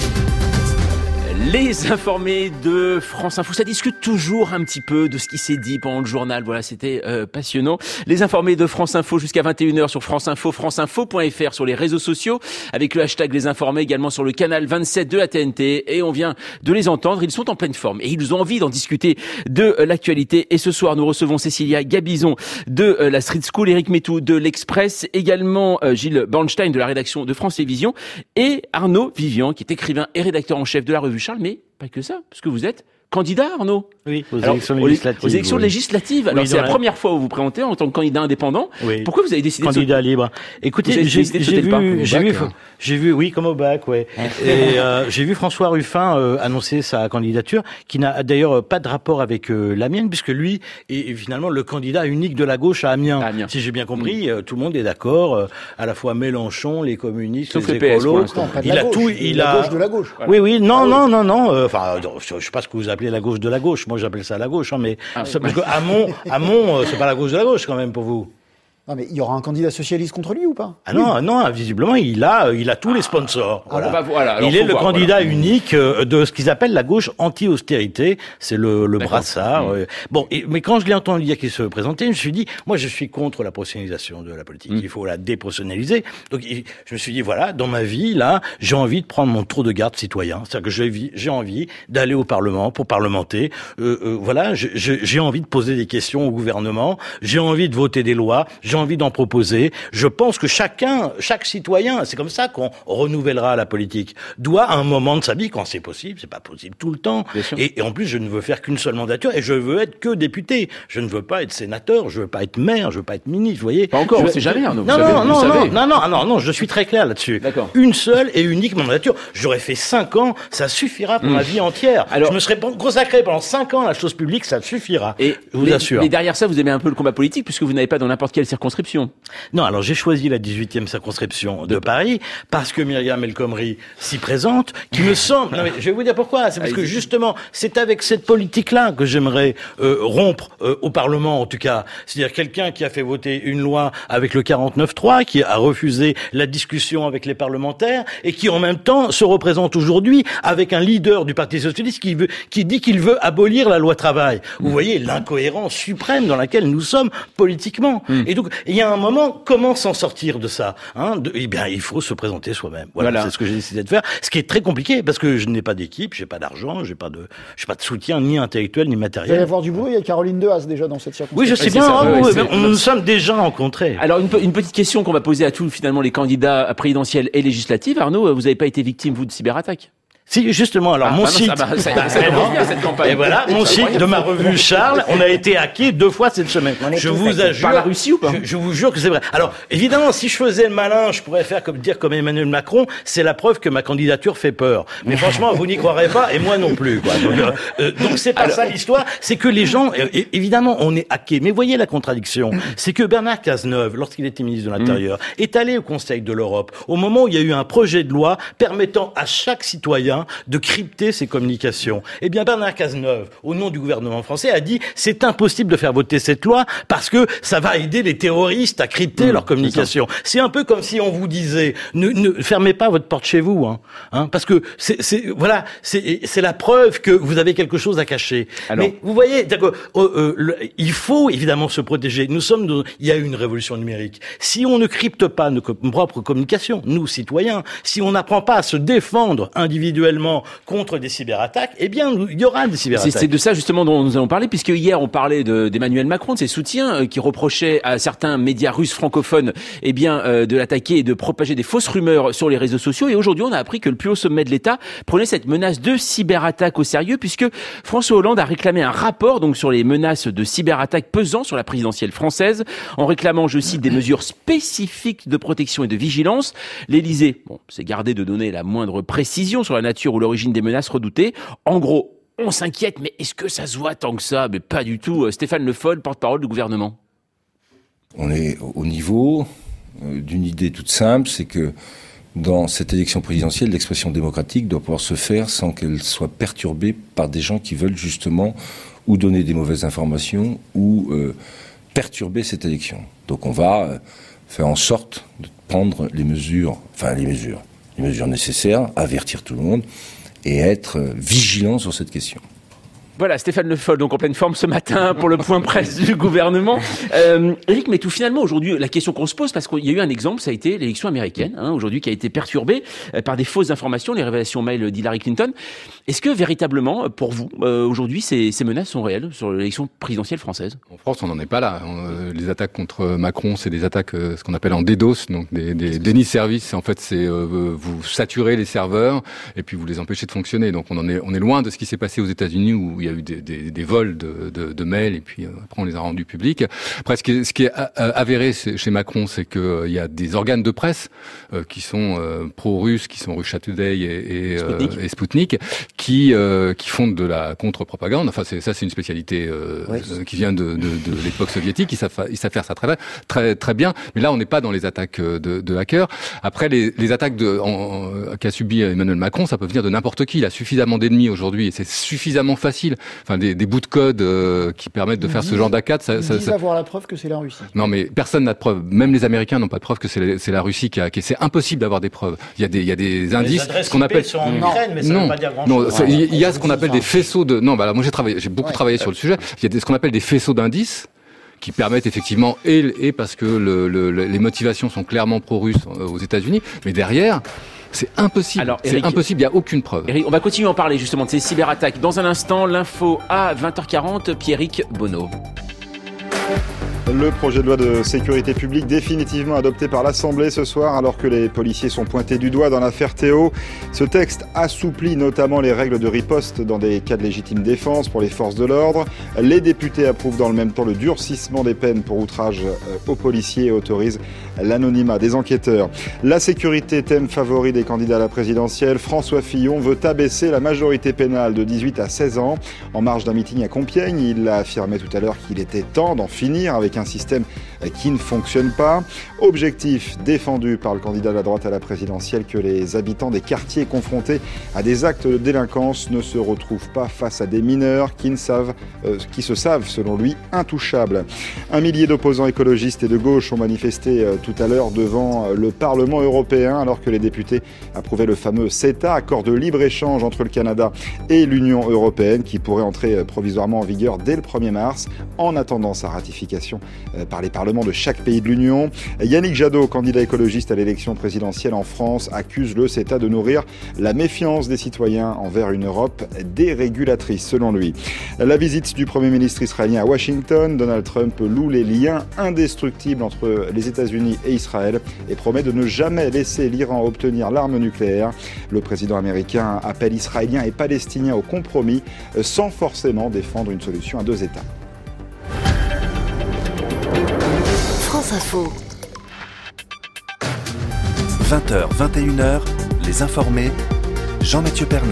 Les informés de France Info, ça discute toujours un petit peu de ce qui s'est dit pendant le journal. Voilà, c'était passionnant. Les informés de France Info jusqu'à 21h sur France Info, franceinfo.fr, sur les réseaux sociaux, avec le hashtag Les Informés, également sur le canal 27 de la TNT. Et on vient de les entendre, ils sont en pleine forme et ils ont envie d'en discuter de l'actualité. Et ce soir, nous recevons Cécilia Gabizon de la Street School, Éric Métou de l'Express, également Gilles Bornstein de la rédaction de France Télévisions et Arnaud Vivian, qui est écrivain et rédacteur en chef de la revue Charles, mais pas que ça, parce que vous êtes candidat, Arnaud. Oui, aux élections législatives. Aux élections législatives. Alors, oui, c'est la première fois où vous vous présentez en tant que candidat indépendant. Oui. Pourquoi vous avez décidé candidat libre. Écoutez, j'ai vu, oui, comme au bac, ouais. Et j'ai vu François Ruffin annoncer sa candidature, qui n'a d'ailleurs pas de rapport avec la mienne, puisque lui est finalement le candidat unique de la gauche à Amiens. Si j'ai bien compris, tout le monde est d'accord, à la fois Mélenchon, les communistes, sauf les écolos. Il a tout, il a la gauche de la gauche. Oui, oui, non. Enfin, je sais pas ce que vous appelez la gauche de la gauche. Moi, j'appelle ça la gauche, hein, mais parce que Hamon, c'est pas la gauche de la gauche quand même pour vous. Non, mais il y aura un candidat socialiste contre lui ou pas? Ah non, visiblement, il a tous les sponsors. Voilà. Il est le candidat unique de ce qu'ils appellent la gauche anti-austérité. C'est le brassard. Mais quand je l'ai entendu dire qu'il se présentait, je me suis dit, moi, je suis contre la professionnalisation de la politique. Il faut la déprofessionnaliser. Donc, je me suis dit, voilà, dans ma vie, là, j'ai envie de prendre mon tour de garde citoyen. C'est-à-dire que j'ai envie d'aller au Parlement pour parlementer. Voilà, j'ai envie de poser des questions au gouvernement. J'ai envie de voter des lois. J'ai envie d'en proposer. Je pense que chaque citoyen, c'est comme ça qu'on renouvellera la politique, doit à un moment de sa vie, quand c'est possible, c'est pas possible tout le temps. Et en plus, je ne veux faire qu'une seule mandature et je veux être que député. Je ne veux pas être sénateur, je veux pas être maire, je veux pas être ministre, vous voyez. Pas encore, on sait jamais, Arnaud. Non, je suis très clair là-dessus. D'accord. Une seule et unique mandature. J'aurais fait 5 ans, ça suffira pour ma vie entière. Alors, je me serais consacré pendant 5 ans à la chose publique, ça suffira. Et je vous assure. Mais derrière ça, vous aimez un peu le combat politique puisque vous n'avez pas dans n'importe quelle circonscription. Non, alors j'ai choisi la 18e circonscription de Paris parce que Myriam El Khomri s'y présente, qui me semble... Non, mais je vais vous dire pourquoi. C'est parce que justement, c'est avec cette politique-là que j'aimerais rompre au Parlement, en tout cas. C'est-à-dire quelqu'un qui a fait voter une loi avec le 49.3, qui a refusé la discussion avec les parlementaires et qui en même temps se représente aujourd'hui avec un leader du Parti socialiste qui dit qu'il veut abolir la loi travail. Vous voyez l'incohérence suprême dans laquelle nous sommes politiquement. Et donc, il y a un moment, comment s'en sortir de ça, Eh bien, il faut se présenter soi-même. Voilà. C'est ce que j'ai décidé de faire. Ce qui est très compliqué parce que je n'ai pas d'équipe, j'ai pas d'argent, j'ai pas de soutien ni intellectuel ni matériel. Il va y avoir du boulot. Il y a Caroline Dehaze déjà dans cette circonstance. Oui, je sais bien. Nous sommes déjà rencontrés. Alors, une petite question qu'on va poser à tous finalement les candidats présidentiels et législatives. Arnaud, vous n'avez pas été victime vous de cyberattaques? Si, justement, alors mon site, cette campagne. Et voilà, mon site de ma revue Charles, on a été hacké 2 fois cette semaine. Je vous assure. Par la Russie ou pas? Je vous jure que c'est vrai. Alors, évidemment, si je faisais le malin, je pourrais faire comme Emmanuel Macron, c'est la preuve que ma candidature fait peur. Mais franchement, vous n'y croirez pas, et moi non plus, quoi. Donc c'est pas ça l'histoire, c'est que les gens, évidemment, on est hacké. Mais voyez la contradiction. C'est que Bernard Cazeneuve, lorsqu'il était ministre de l'Intérieur, est allé au Conseil de l'Europe, au moment où il y a eu un projet de loi permettant à chaque citoyen de crypter ses communications. Eh bien, Bernard Cazeneuve, au nom du gouvernement français, a dit c'est impossible de faire voter cette loi parce que ça va aider les terroristes à crypter leurs communications. C'est un peu comme si on vous disait ne fermez pas votre porte chez vous, parce que c'est la preuve que vous avez quelque chose à cacher. Alors, mais vous voyez, il faut évidemment se protéger. Il y a eu une révolution numérique. Si on ne crypte pas nos propres communications, nous citoyens, si on n'apprend pas à se défendre individuellement contre des cyberattaques, eh bien, il y aura des cyberattaques. C'est de ça, justement, dont nous allons parler, puisque hier, on parlait d'Emmanuel Macron, de ses soutiens, qui reprochaient à certains médias russes francophones, de l'attaquer et de propager des fausses rumeurs sur les réseaux sociaux. Et aujourd'hui, on a appris que le plus haut sommet de l'État prenait cette menace de cyberattaque au sérieux, puisque François Hollande a réclamé un rapport, donc, sur les menaces de cyberattaque pesant sur la présidentielle française, en réclamant, je cite, des mesures spécifiques de protection et de vigilance. L'Élysée, s'est gardé de donner la moindre précision sur la nature ou l'origine des menaces redoutées. En gros, on s'inquiète, mais est-ce que ça se voit tant que ça? Mais pas du tout. Stéphane Le Foll, porte-parole du gouvernement. On est au niveau d'une idée toute simple, c'est que dans cette élection présidentielle, l'expression démocratique doit pouvoir se faire sans qu'elle soit perturbée par des gens qui veulent justement ou donner des mauvaises informations ou perturber cette élection. Donc on va faire en sorte de prendre les mesures nécessaires, avertir tout le monde et être vigilant sur cette question. Voilà, Stéphane Le Foll, donc en pleine forme ce matin pour le point presse du gouvernement. Éric, mais tout finalement, aujourd'hui, la question qu'on se pose, parce qu'il y a eu un exemple, ça a été l'élection américaine, aujourd'hui, qui a été perturbée par des fausses informations, les révélations mail d'Hillary Clinton. Est-ce que, véritablement, pour vous, aujourd'hui, ces menaces sont réelles sur l'élection présidentielle française? En France, on n'en est pas là. Les attaques contre Macron, c'est des attaques, ce qu'on appelle en DDoS, donc des dénis de service. En fait, c'est vous saturez les serveurs et puis vous les empêchez de fonctionner. Donc on est loin de ce qui s'est passé aux États-Unis où il y a eu des vols de mails et puis après on les a rendus publics. Après, ce qui est avéré chez Macron, c'est que il y a des organes de presse qui sont pro-russes, qui sont Russia Today et Sputnik, qui font de la contre-propagande. Enfin, c'est une spécialité qui vient de l'époque soviétique. Ils savent faire ça très bien. Mais là, on n'est pas dans les attaques de hackers. Après, les attaques qu'a subi Emmanuel Macron, ça peut venir de n'importe qui. Il a suffisamment d'ennemis aujourd'hui et c'est suffisamment facile. Enfin, des bouts de code qui permettent de faire ce genre d'attaque. Ils disent avoir la preuve que c'est la Russie. Non, mais personne n'a de preuve. Même les Américains n'ont pas de preuve que c'est la Russie qui a hacké. C'est impossible d'avoir des preuves. Il y a des indices. Ce qu'on appelle. Sont en Ukraine, mais ça ne veut pas dire grand-chose. Non, il y a ce qu'on appelle des faisceaux de. Non, moi j'ai beaucoup travaillé sur le sujet. Il y a ce qu'on appelle des faisceaux d'indices qui permettent effectivement, et parce que les motivations sont clairement pro-russes aux États-Unis, mais derrière. C'est impossible. Alors, Eric, il n'y a aucune preuve. Eric, on va continuer à en parler justement de ces cyberattaques. Dans un instant, l'info à 20h40, Pierrick Bonneau. Le projet de loi de sécurité publique définitivement adopté par l'Assemblée ce soir alors que les policiers sont pointés du doigt dans l'affaire Théo. Ce texte assouplit notamment les règles de riposte dans des cas de légitime défense pour les forces de l'ordre. Les députés approuvent dans le même temps le durcissement des peines pour outrage aux policiers et autorisent l'anonymat des enquêteurs. La sécurité, thème favori des candidats à la présidentielle. François Fillon veut abaisser la majorité pénale de 18 à 16 ans. En marge d'un meeting à Compiègne, il a affirmé tout à l'heure qu'il était temps d'en finir avec un système qui ne fonctionne pas. Objectif défendu par le candidat de la droite à la présidentielle, que les habitants des quartiers confrontés à des actes de délinquance ne se retrouvent pas face à des mineurs qui se savent, selon lui, intouchables. 1 millier d'opposants écologistes et de gauche ont manifesté tout à l'heure devant le Parlement européen alors que les députés approuvaient le fameux CETA, accord de libre-échange entre le Canada et l'Union européenne qui pourrait entrer provisoirement en vigueur dès le 1er mars. En attendant sa ratification par les parlements de chaque pays de l'Union. Yannick Jadot, candidat écologiste à l'élection présidentielle en France, accuse le CETA de nourrir la méfiance des citoyens envers une Europe dérégulatrice, selon lui. La visite du Premier ministre israélien à Washington, Donald Trump loue les liens indestructibles entre les États-Unis et Israël et promet de ne jamais laisser l'Iran obtenir l'arme nucléaire. Le président américain appelle Israéliens et Palestiniens au compromis sans forcément défendre une solution à 2 États. France Info. 20h, 21h, les informés, Jean-Mathieu Pernin.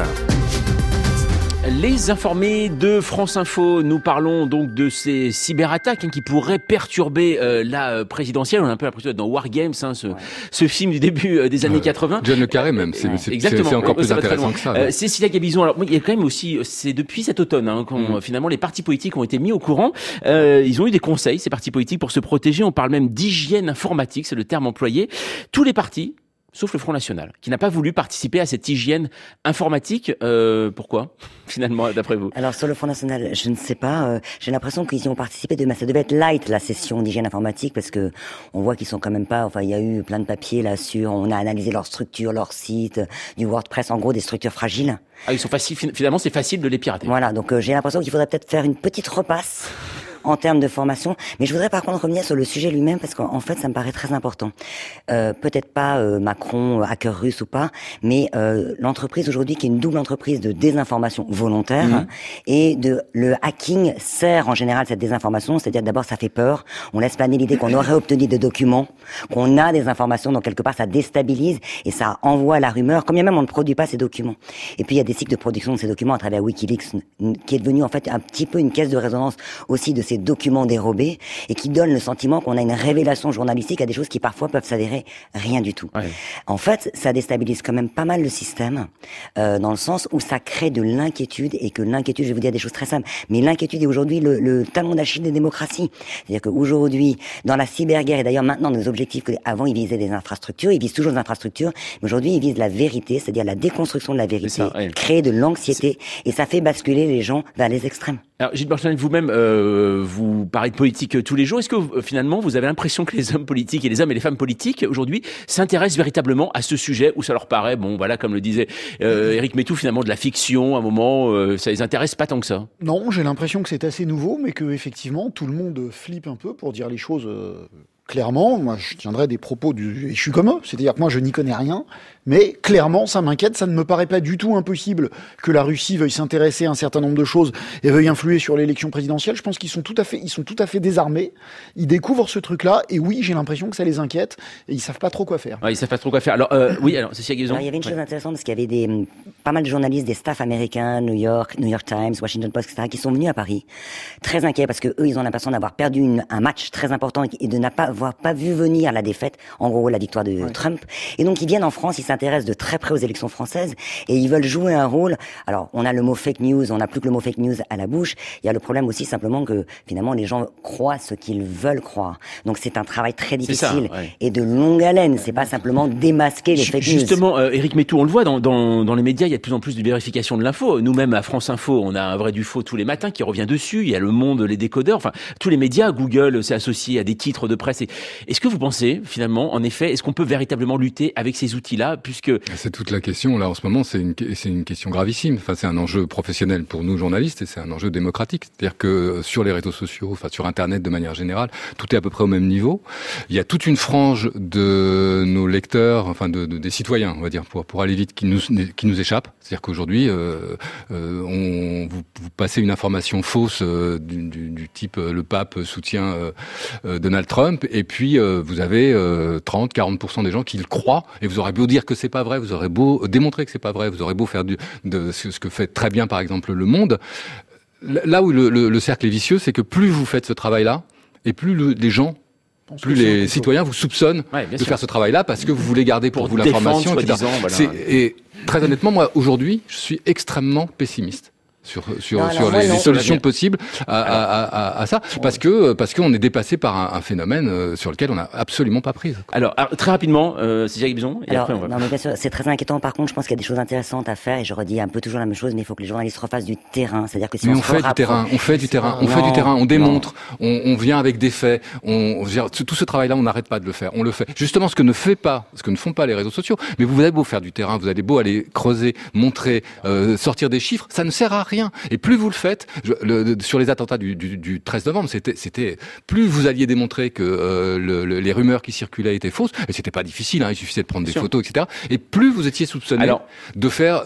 Les informés de France Info, nous parlons donc de ces cyberattaques qui pourraient perturber la présidentielle. On a un peu l'impression d'être dans War Games, ce film du début des années 80. John le Carré même, c'est encore plus intéressant que ça. Cécilia Gabizon, alors il y a quand même aussi, c'est depuis cet automne quand finalement les partis politiques ont été mis au courant. Ils ont eu des conseils, ces partis politiques, pour se protéger. On parle même d'hygiène informatique, c'est le terme employé. Tous les partis, sauf le Front National, qui n'a pas voulu participer à cette hygiène informatique. Pourquoi, finalement, d'après vous? Alors, sur le Front National, je ne sais pas. J'ai l'impression qu'ils y ont participé ça devait être light, la session d'hygiène informatique, parce que on voit qu'ils sont quand même pas... Enfin, il y a eu plein de papiers là sur... On a analysé leur structure, leur site, du WordPress, en gros, des structures fragiles. Ah, ils sont faciles. Finalement, c'est facile de les pirater. Voilà, donc j'ai l'impression qu'il faudrait peut-être faire une petite repasse en termes de formation. Mais je voudrais par contre revenir sur le sujet lui-même, parce qu'en fait, ça me paraît très important. Peut-être pas Macron, hacker russe ou pas, mais l'entreprise aujourd'hui qui est une double entreprise de désinformation volontaire et le hacking sert en général cette désinformation, c'est-à-dire d'abord ça fait peur, on laisse planer l'idée qu'on aurait obtenu des documents, qu'on a des informations, donc quelque part ça déstabilise et ça envoie la rumeur, quand bien même on ne produit pas ces documents. Et puis il y a des cycles de production de ces documents à travers WikiLeaks, qui est devenu en fait un petit peu une caisse de résonance aussi de ces documents dérobés et qui donne le sentiment qu'on a une révélation journalistique à des choses qui parfois peuvent s'avérer rien du tout. Ouais. En fait, ça déstabilise quand même pas mal le système dans le sens où ça crée de l'inquiétude et que l'inquiétude, je vais vous dire des choses très simples, mais l'inquiétude est aujourd'hui le talon d'Achille des démocraties. C'est-à-dire qu'aujourd'hui, dans la cyberguerre et d'ailleurs maintenant nos objectifs, avant ils visaient des infrastructures, ils visent toujours des infrastructures, mais aujourd'hui ils visent la vérité, c'est-à-dire la déconstruction de la vérité, ça, ouais. Créer de l'anxiété et ça fait basculer les gens vers les extrêmes. Alors Gilles Barcelone, vous-même, vous parlez de politique tous les jours. Est-ce que finalement vous avez l'impression que les hommes politiques et les hommes et les femmes politiques aujourd'hui s'intéressent véritablement à ce sujet où ça leur paraît, bon voilà, comme le disait Éric Meytoux, finalement de la fiction, à un moment, ça les intéresse pas tant que ça? Non, j'ai l'impression que c'est assez nouveau, mais que effectivement tout le monde flippe un peu pour dire les choses. Clairement, moi je tiendrai des propos et je suis comme eux, c'est-à-dire que moi je n'y connais rien, mais clairement ça m'inquiète, ça ne me paraît pas du tout impossible que la Russie veuille s'intéresser à un certain nombre de choses et veuille influer sur l'élection présidentielle. Je pense qu'ils sont tout à fait désarmés, ils découvrent ce truc-là et oui, j'ai l'impression que ça les inquiète et ils savent pas trop quoi faire. Ouais, ils savent pas trop quoi faire. Alors oui, alors Cécilia Gabizon. Il y avait une chose intéressante parce qu'il y avait pas mal de journalistes, des staffs américains, New York Times, Washington Post, etc., qui sont venus à Paris, très inquiets parce que eux ils ont l'impression d'avoir perdu un match très important et de n'avoir pas vu venir la défaite, en gros la victoire de Trump. Et donc ils viennent en France, ils s'intéressent de très près aux élections françaises et ils veulent jouer un rôle. Alors on a le mot fake news, on n'a plus que le mot fake news à la bouche. Il y a le problème aussi simplement que finalement les gens croient ce qu'ils veulent croire. Donc c'est un travail très difficile et de longue haleine. C'est pas simplement démasquer les fake news. Justement, Éric Meytoux, on le voit dans les médias, il y a de plus en plus de vérification de l'info. Nous-mêmes à France Info, on a un vrai du faux tous les matins qui revient dessus. Il y a Le Monde, les décodeurs, enfin tous les médias. Google s'est associé à des titres de presse. Est-ce que vous pensez, finalement, en effet, est-ce qu'on peut véritablement lutter avec ces outils-là, puisque... C'est toute la question, là, en ce moment, c'est une question gravissime. Enfin, c'est un enjeu professionnel pour nous, journalistes, et c'est un enjeu démocratique. C'est-à-dire que sur les réseaux sociaux, enfin, sur Internet de manière générale, tout est à peu près au même niveau. Il y a toute une frange de nos lecteurs, enfin, des citoyens, on va dire, pour aller vite, qui nous échappe. C'est-à-dire qu'aujourd'hui, vous passez une information fausse du type le pape soutient Donald Trump, et puis vous avez 30-40% des gens qui le croient, et vous aurez beau dire que c'est pas vrai, vous aurez beau démontrer que c'est pas vrai, vous aurez beau faire de ce que fait très bien par exemple Le Monde. Là où le cercle est vicieux, c'est que plus vous faites ce travail-là, et plus les gens, plus les citoyens vous soupçonnent de faire ce travail-là parce que vous voulez garder pour vous l'information, etc. Et très honnêtement, moi aujourd'hui, je suis extrêmement pessimiste sur les solutions possibles à ça, parce qu'on est dépassé par un phénomène sur lequel on n'a absolument pas prise. Alors très rapidement, c'est Jacques Bison. Non, mais bien sûr, c'est très inquiétant. Par contre, je pense qu'il y a des choses intéressantes à faire, et je redis un peu toujours la même chose, mais il faut que les journalistes refassent du terrain. C'est-à-dire que si on fait du terrain, on démontre, on vient avec des faits, tout ce travail-là, on n'arrête pas de le faire. On le fait. Justement, ce que ne font pas les réseaux sociaux. Mais vous avez beau faire du terrain, vous avez beau aller creuser, montrer, sortir des chiffres, ça ne sert à rien. Et plus vous le faites, sur les attentats du 13 novembre, c'était plus vous alliez démontrer que les rumeurs qui circulaient étaient fausses, et c'était pas difficile, il suffisait de prendre des photos, etc. Et plus vous étiez soupçonné de faire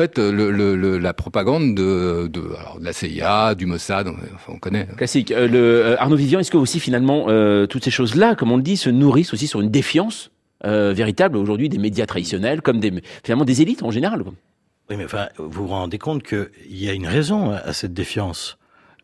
la propagande de la CIA, du Mossad, on connaît. Classique. Arnaud Vivian, est-ce que aussi finalement toutes ces choses-là, comme on le dit, se nourrissent aussi sur une défiance véritable aujourd'hui des médias traditionnels, comme finalement des élites en général? Oui, mais vous vous rendez compte qu'il y a une raison à cette défiance.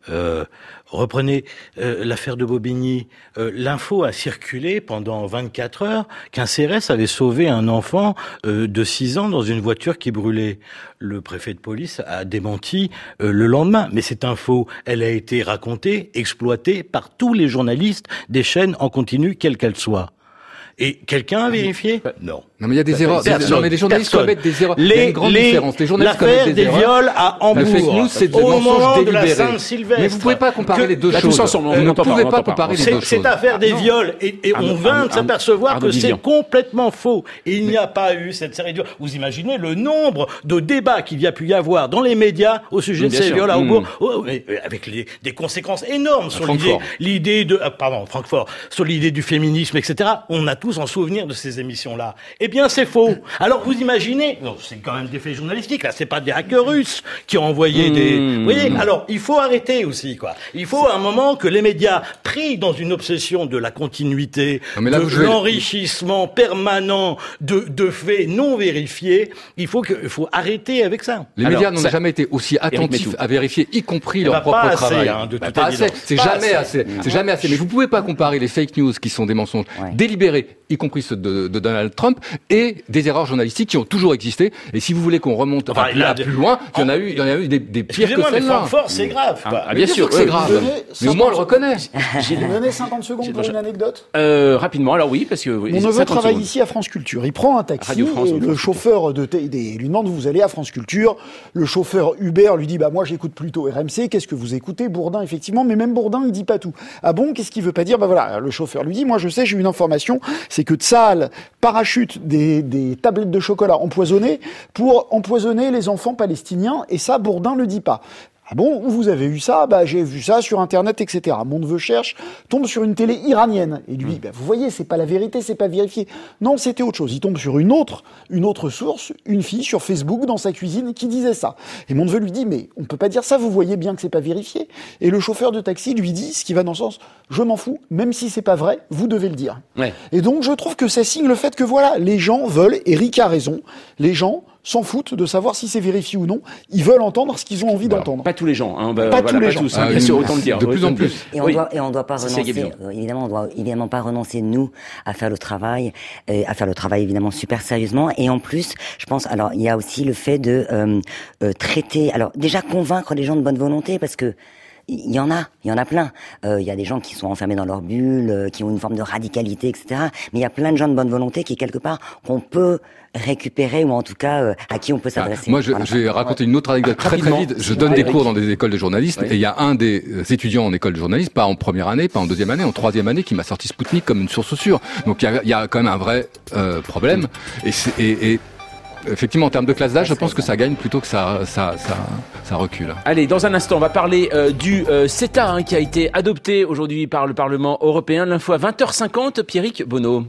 Reprenez l'affaire de Bobigny. L'info a circulé pendant 24 heures qu'un CRS avait sauvé un enfant de 6 ans dans une voiture qui brûlait. Le préfet de police a démenti le lendemain. Mais cette info, elle a été racontée, exploitée par tous les journalistes des chaînes en continu, quelles qu'elles soient. Et quelqu'un a vérifié? Non. Non, mais il y a des erreurs. Non, mais les journalistes commettent des erreurs. Il y a une grande différence. Les journalistes commettent des erreurs. L'affaire des viols à Hambourg. Le fake news, c'est de mensonges délibérés. Mais vous pouvez pas comparer les deux choses. Vous ne pouvez pas comparer les deux choses. Cette affaire des viols, et on vient de s'apercevoir que c'est complètement faux. Et il n'y a pas eu cette série de viols. Vous imaginez le nombre de débats qu'il y a pu y avoir dans les médias au sujet de ces viols à Hambourg, avec des conséquences énormes sur l'idée de, Francfort, sur l'idée du féminisme, etc. On a tous en souvenir de ces émissions-là. Eh bien, c'est faux. Alors, vous imaginez, c'est quand même des faits journalistiques, là, c'est pas des hackers russes qui ont envoyé vous voyez, alors, il faut arrêter aussi, quoi. Il faut à un moment que les médias, pris dans une obsession de la continuité, de l'enrichissement permanent de faits non vérifiés, il faut arrêter avec ça. Les médias n'ont jamais été aussi attentifs à vérifier, y compris leur propre travail. Pas assez. C'est jamais assez. C'est jamais assez. Mais vous pouvez pas comparer les fake news qui sont des mensonges délibérés, y compris ceux de Donald Trump, et des erreurs journalistiques qui ont toujours existé. Et si vous voulez qu'on remonte plus loin, il y en a eu des pires que celles-là. Mais Francfort, c'est grave. Bien sûr, c'est grave. Mais au moins, on le reconnaît. J'ai donné 50 secondes pour une anecdote. Rapidement, alors oui, parce que... Mon neveu travaille ici à France Culture. Il prend un taxi et le chauffeur lui demande, vous allez à France Culture. Le chauffeur Uber lui dit, moi j'écoute plutôt RMC. Qu'est-ce que vous écoutez? Bourdin, effectivement. Mais même Bourdin, il dit pas tout. Ah bon? Qu'est-ce qu'il veut pas dire? Voilà. Le chauffeur lui dit, moi je sais, j'ai une information, c'est que Tsahal parachute des tablettes de chocolat empoisonnées pour empoisonner les enfants palestiniens, et ça, Bourdin le dit pas. Ah bon, où vous avez eu ça? J'ai vu ça sur Internet, etc. Mon neveu cherche, tombe sur une télé iranienne. Et lui, vous voyez, c'est pas la vérité, c'est pas vérifié. Non, c'était autre chose. Il tombe sur une autre source, une fille sur Facebook dans sa cuisine qui disait ça. Et mon neveu lui dit, mais on peut pas dire ça, vous voyez bien que c'est pas vérifié. Et le chauffeur de taxi lui dit, ce qui va dans le sens, je m'en fous, même si c'est pas vrai, vous devez le dire. Ouais. Et donc, je trouve que ça signe le fait que voilà, les gens veulent, Eric a raison, les gens s'en foutent de savoir si c'est vérifié ou non. Ils veulent entendre ce qu'ils ont envie d'entendre. Pas tous les gens. Pas tous les gens. Bien sûr, autant le dire. De plus en plus. Et on doit pas renoncer. Évidemment, on doit évidemment pas renoncer, nous, à faire le travail évidemment super sérieusement. Et en plus, je pense, alors il y a aussi le fait de traiter, alors déjà convaincre les gens de bonne volonté, parce que il y en a plein. Il y a des gens qui sont enfermés dans leur bulle, qui ont une forme de radicalité, etc. Mais il y a plein de gens de bonne volonté qui, quelque part, qu'on peut récupérer, ou en tout cas à qui on peut s'adresser. Moi, je vais raconter une autre anecdote très vite. Je donne des cours dans des écoles de journalisme, et il y a un des étudiants en école de journalisme, pas en première année, pas en deuxième année, en troisième année, qui m'a sorti Spoutnik comme une source sûre. Donc il y a quand même un vrai problème. Et effectivement, en termes de classe d'âge, je pense que ça gagne plutôt que ça recule. Allez, dans un instant, on va parler du CETA qui a été adopté aujourd'hui par le Parlement européen. L'info à 20h50, Pierrick Bonneau.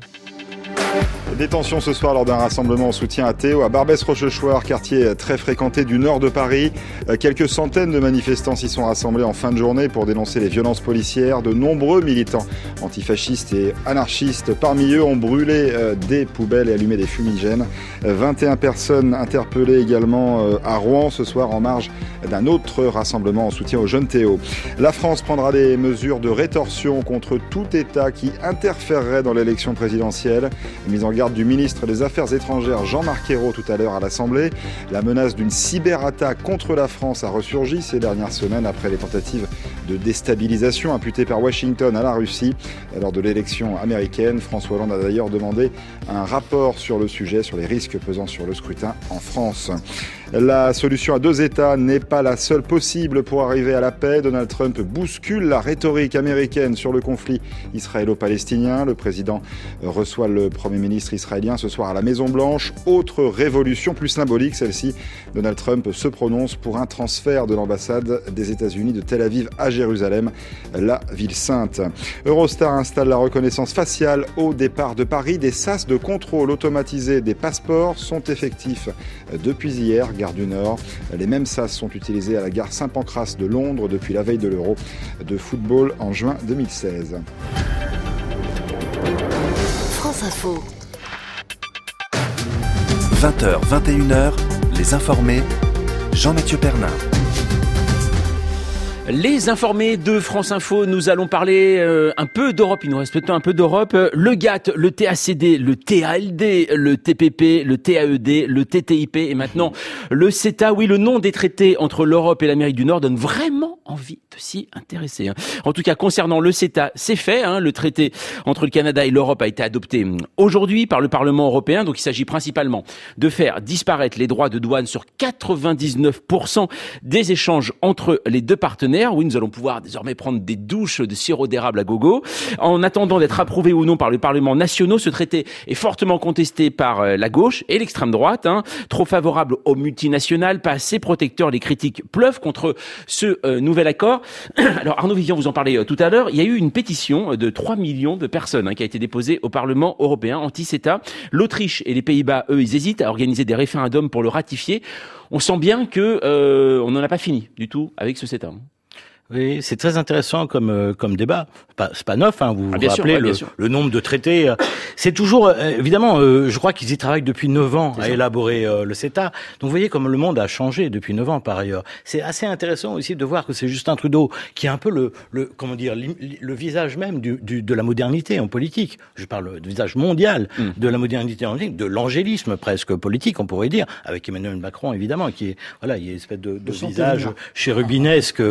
Détention ce soir lors d'un rassemblement en soutien à Théo à Barbès-Rochechouart, quartier très fréquenté du nord de Paris. Quelques centaines de manifestants s'y sont rassemblés en fin de journée pour dénoncer les violences policières. De nombreux militants antifascistes et anarchistes parmi eux ont brûlé des poubelles et allumé des fumigènes. 21 personnes interpellées également à Rouen ce soir en marge d'un autre rassemblement en soutien au jeune Théo. La France prendra des mesures de rétorsion contre tout État qui interférerait dans l'élection présidentielle. Mise en garde du ministre des Affaires étrangères Jean-Marc Ayrault tout à l'heure à l'Assemblée. La menace d'une cyberattaque contre la France a ressurgi ces dernières semaines après les tentatives de déstabilisation imputées par Washington à la Russie. Lors de l'élection américaine, François Hollande a d'ailleurs demandé un rapport sur le sujet, sur les risques pesant sur le scrutin en France. La solution à 2 États n'est pas la seule possible pour arriver à la paix. Donald Trump bouscule la rhétorique américaine sur le conflit israélo-palestinien. Le président reçoit le Premier ministre israélien ce soir à la Maison-Blanche. Autre révolution plus symbolique, celle-ci. Donald Trump se prononce pour un transfert de l'ambassade des États-Unis de Tel Aviv à Jérusalem, la ville sainte. Eurostar installe la reconnaissance faciale au départ de Paris. Des sas de contrôle automatisés des passeports sont effectifs depuis hier, gare du Nord. Les mêmes sas sont utilisés à la gare Saint-Pancras de Londres depuis la veille de l'Euro de football en juin 2016. France Info. 20h, 21h, les informés, Jean-Mathieu Pernin. Les informés de France Info, nous allons parler un peu d'Europe, il nous reste peut-être un peu d'Europe. Le GATT, le TACD, le TALD, le TPP, le TAED, le TTIP et maintenant le CETA. Oui, le nom des traités entre l'Europe et l'Amérique du Nord donne vraiment envie de s'y intéresser. En tout cas, concernant le CETA, c'est fait. Le traité entre le Canada et l'Europe a été adopté aujourd'hui par le Parlement européen. Donc il s'agit principalement de faire disparaître les droits de douane sur 99% des échanges entre les deux partenaires. Oui, nous allons pouvoir désormais prendre des douches de sirop d'érable à gogo. En attendant d'être approuvé ou non par le Parlement national, ce traité est fortement contesté par la gauche et l'extrême droite. Trop favorable aux multinationales, pas assez protecteur. Les critiques pleuvent contre ce nouvel accord. Alors Arnaud Vivian, vous en parlez tout à l'heure. Il y a eu une pétition de 3 millions de personnes qui a été déposée au Parlement européen anti-CETA. L'Autriche et les Pays-Bas, eux, ils hésitent à organiser des référendums pour le ratifier. On sent bien que on n'en a pas fini du tout avec ce CETA. Oui, c'est très intéressant comme débat. C'est pas neuf, vous vous rappelez le nombre de traités. C'est toujours, évidemment, je crois qu'ils y travaillent depuis 9 ans à élaborer le CETA. Donc vous voyez comme le monde a changé depuis 9 ans par ailleurs. C'est assez intéressant aussi de voir que c'est Justin Trudeau qui est un peu le visage même de la modernité en politique. Je parle du visage mondial de la modernité en politique, de l'angélisme presque politique, on pourrait dire, avec Emmanuel Macron évidemment, qui est il y a une espèce de visage cherubinesque,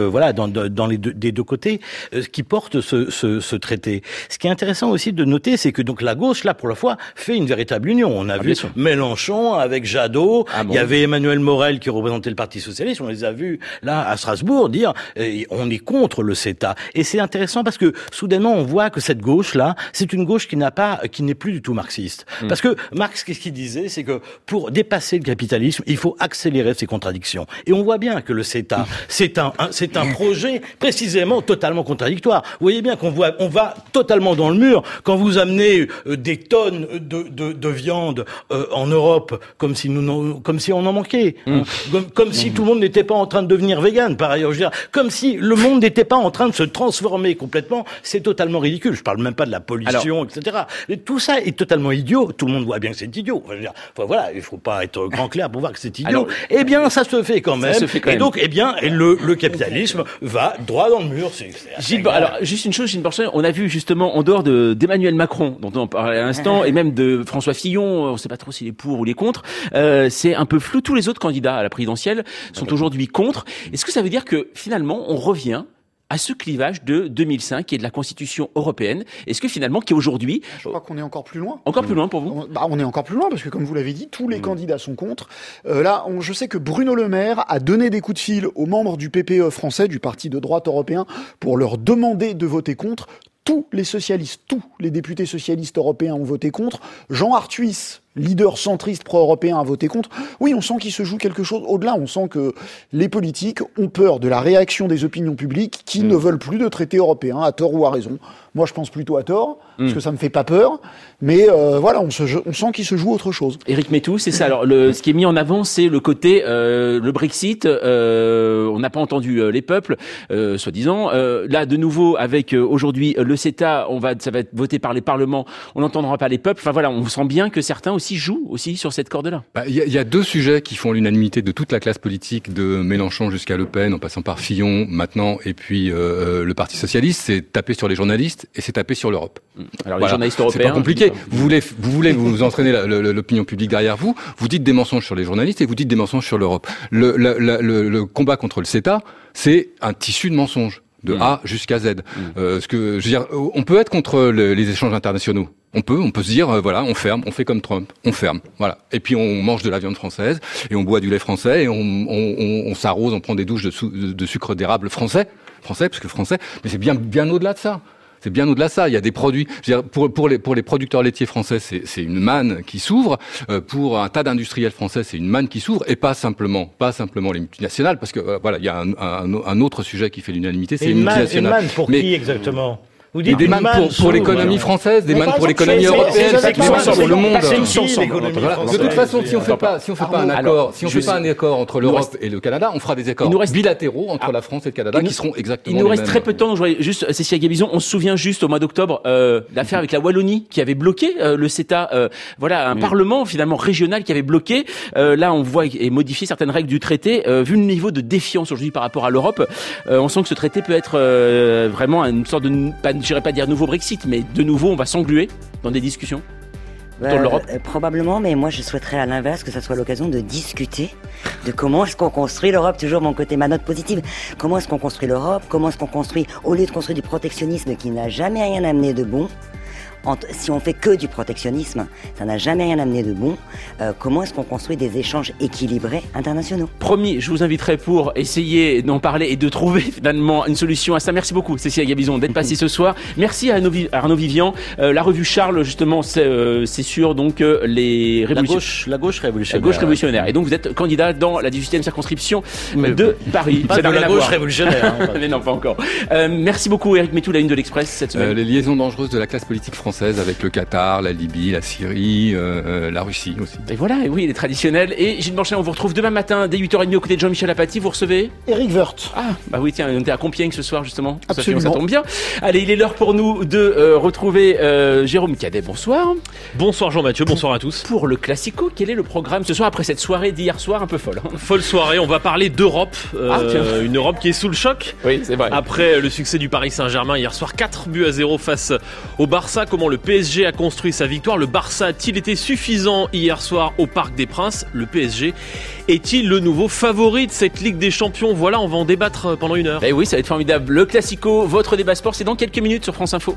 des deux côtés, qui porte ce traité. Ce qui est intéressant aussi de noter, c'est que donc la gauche, là, pour la fois, fait une véritable union. On a vu Mélenchon avec Jadot, il y avait Emmanuel Morel qui représentait le Parti Socialiste, on les a vus là à Strasbourg dire on est contre le CETA. Et c'est intéressant parce que soudainement on voit que cette gauche-là, c'est une gauche qui n'est plus du tout marxiste. Parce que Marx, qu'est-ce qu'il disait, c'est que pour dépasser le capitalisme, il faut accélérer ses contradictions. Et on voit bien que le CETA, c'est un projet précisément totalement contradictoire. Vous voyez bien qu'on va totalement dans le mur quand vous amenez des tonnes de viande en Europe comme si on en manquait, comme si tout le monde n'était pas en train de devenir vegan par ailleurs, je veux dire, comme si le monde n'était pas en train de se transformer complètement. C'est totalement ridicule. Je parle même pas de la pollution, etc. Et tout ça est totalement idiot. Tout le monde voit bien que c'est idiot. Enfin, je veux dire, voilà, il faut pas être grand clair pour voir que c'est idiot. Eh bien, ça se fait quand même. Et donc, le capitalisme va droit dans le mur. Gilles, alors, juste une chose, Gilles Borchet, on a vu justement en dehors d'Emmanuel Macron, dont on parlait à l'instant, et même de François Fillon, on ne sait pas trop s'il est pour ou il est contre, c'est un peu flou. Tous les autres candidats à la présidentielle sont aujourd'hui contre. Est-ce que ça veut dire que finalement on revient à ce clivage de 2005 qui est de la Constitution européenne? Est-ce que finalement, qui aujourd'hui... Je crois qu'on est encore plus loin. Encore plus loin pour vous? On est encore plus loin parce que, comme vous l'avez dit, tous les candidats sont contre. Je sais que Bruno Le Maire a donné des coups de fil aux membres du PPE français, du parti de droite européen, pour leur demander de voter contre. Tous les socialistes, tous les députés socialistes européens ont voté contre. Jean Arthuis, leader centriste pro-européen, a voté contre. Oui, on sent qu'il se joue quelque chose au-delà. On sent que les politiques ont peur de la réaction des opinions publiques qui ne veulent plus de traités européens, à tort ou à raison. Moi, je pense plutôt à tort, parce que ça me fait pas peur. Mais on sent qu'il se joue autre chose. Éric Métou, c'est ça. Alors, ce qui est mis en avant, c'est le côté le Brexit. On n'a pas entendu les peuples, soi-disant. Là, de nouveau, avec aujourd'hui le CETA, ça va être voté par les parlements. On n'entendra pas les peuples. Enfin voilà, on sent bien que certains aussi aussi joue aussi sur cette corde-là. Il y a deux sujets qui font l'unanimité de toute la classe politique, de Mélenchon jusqu'à Le Pen, en passant par Fillon maintenant, et puis le Parti socialiste, c'est taper sur les journalistes et c'est taper sur l'Europe. Alors les journalistes européens, c'est pas compliqué. Vous voulez vous entraîner l'opinion publique derrière vous. Vous dites des mensonges sur les journalistes et vous dites des mensonges sur l'Europe. Le combat contre le CETA, c'est un tissu de mensonges. De A jusqu'à Z. Ce que je veux dire, on peut être contre les échanges internationaux. On peut se dire, voilà, on ferme, on fait comme Trump, on ferme, voilà. Et puis on mange de la viande française, et on boit du lait français, et on s'arrose, on prend des douches de sucre d'érable français, parce que français. Mais c'est bien au-delà de ça. C'est bien au-delà de ça. Il y a des produits. Je veux dire, pour les producteurs laitiers français, c'est une manne qui s'ouvre. Pour un tas d'industriels français, c'est une manne qui s'ouvre, et pas simplement les multinationales, parce que voilà, il y a un autre sujet qui fait l'unanimité, c'est les multinationales. Une manne pour qui exactement? Des mannes pour l'économie française, des mannes pour l'économie européenne, pour le monde. De toute façon, si on fait pas un accord entre l'Europe et le Canada, on fera des accords bilatéraux entre la France et le Canada qui seront exactement les mêmes. Il nous reste très peu de temps. Je voudrais juste, Cécilia Gabizon, on se souvient juste au mois d'octobre l'affaire avec la Wallonie qui avait bloqué le CETA. Un parlement finalement régional qui avait bloqué. Là, on voit et modifier certaines règles du traité. Vu le niveau de défiance aujourd'hui par rapport à l'Europe, on sent que ce traité peut être vraiment une sorte de j'irais pas dire nouveau Brexit, mais de nouveau, on va s'engluer dans des discussions autour de l'Europe. Probablement, mais moi, je souhaiterais à l'inverse que ça soit l'occasion de discuter de comment est-ce qu'on construit l'Europe. Toujours mon côté, ma note positive. Comment est-ce qu'on construit l'Europe? Comment est-ce qu'on construit, au lieu de construire du protectionnisme qui n'a jamais rien amené de bon, si on fait que du protectionnisme, ça n'a jamais rien amené de bon. Comment est-ce qu'on construit des échanges équilibrés internationaux? Promis, je vous inviterai pour essayer d'en parler et de trouver finalement une solution à ça. Merci beaucoup, Cécilia Gabizon, d'être passée ce soir. Merci à Arnaud Vivian. La revue Charles, justement, c'est sûr, donc les la gauche révolutionnaire. La gauche révolutionnaire. Et donc vous êtes candidat dans la 18e circonscription de Paris. Pas de la gauche révolutionnaire. Mais non, pas encore. Merci beaucoup, Éric Métou, la une de l'Express cette semaine. Les liaisons dangereuses de la classe politique française avec le Qatar, la Libye, la Syrie, la Russie aussi. Et voilà, et oui, les traditionnels. Et Gilles Blanchet, on vous retrouve demain matin dès 8h30 aux côtés de Jean-Michel Apathy. Vous recevez Éric Woerth. Ah, bah oui, tiens, on était à Compiègne ce soir justement. Absolument. Ça tombe bien. Allez, il est l'heure pour nous de retrouver Jérôme Cadet. Bonsoir. Bonsoir Jean-Mathieu, bonsoir à tous. Pour le Classico, quel est le programme ce soir après cette soirée d'hier soir un peu folle? Folle soirée, on va parler d'Europe. Une Europe qui est sous le choc. Oui, c'est vrai. Après le succès du Paris Saint-Germain hier soir, 4-0 face au Barça. Comment le PSG a construit sa victoire? Le Barça a-t-il été suffisant hier soir au Parc des Princes? Le PSG est-il le nouveau favori de cette Ligue des Champions? Voilà, on va en débattre pendant une heure. Et oui, ça va être formidable. Le Classico, votre débat sport, c'est dans quelques minutes sur France Info.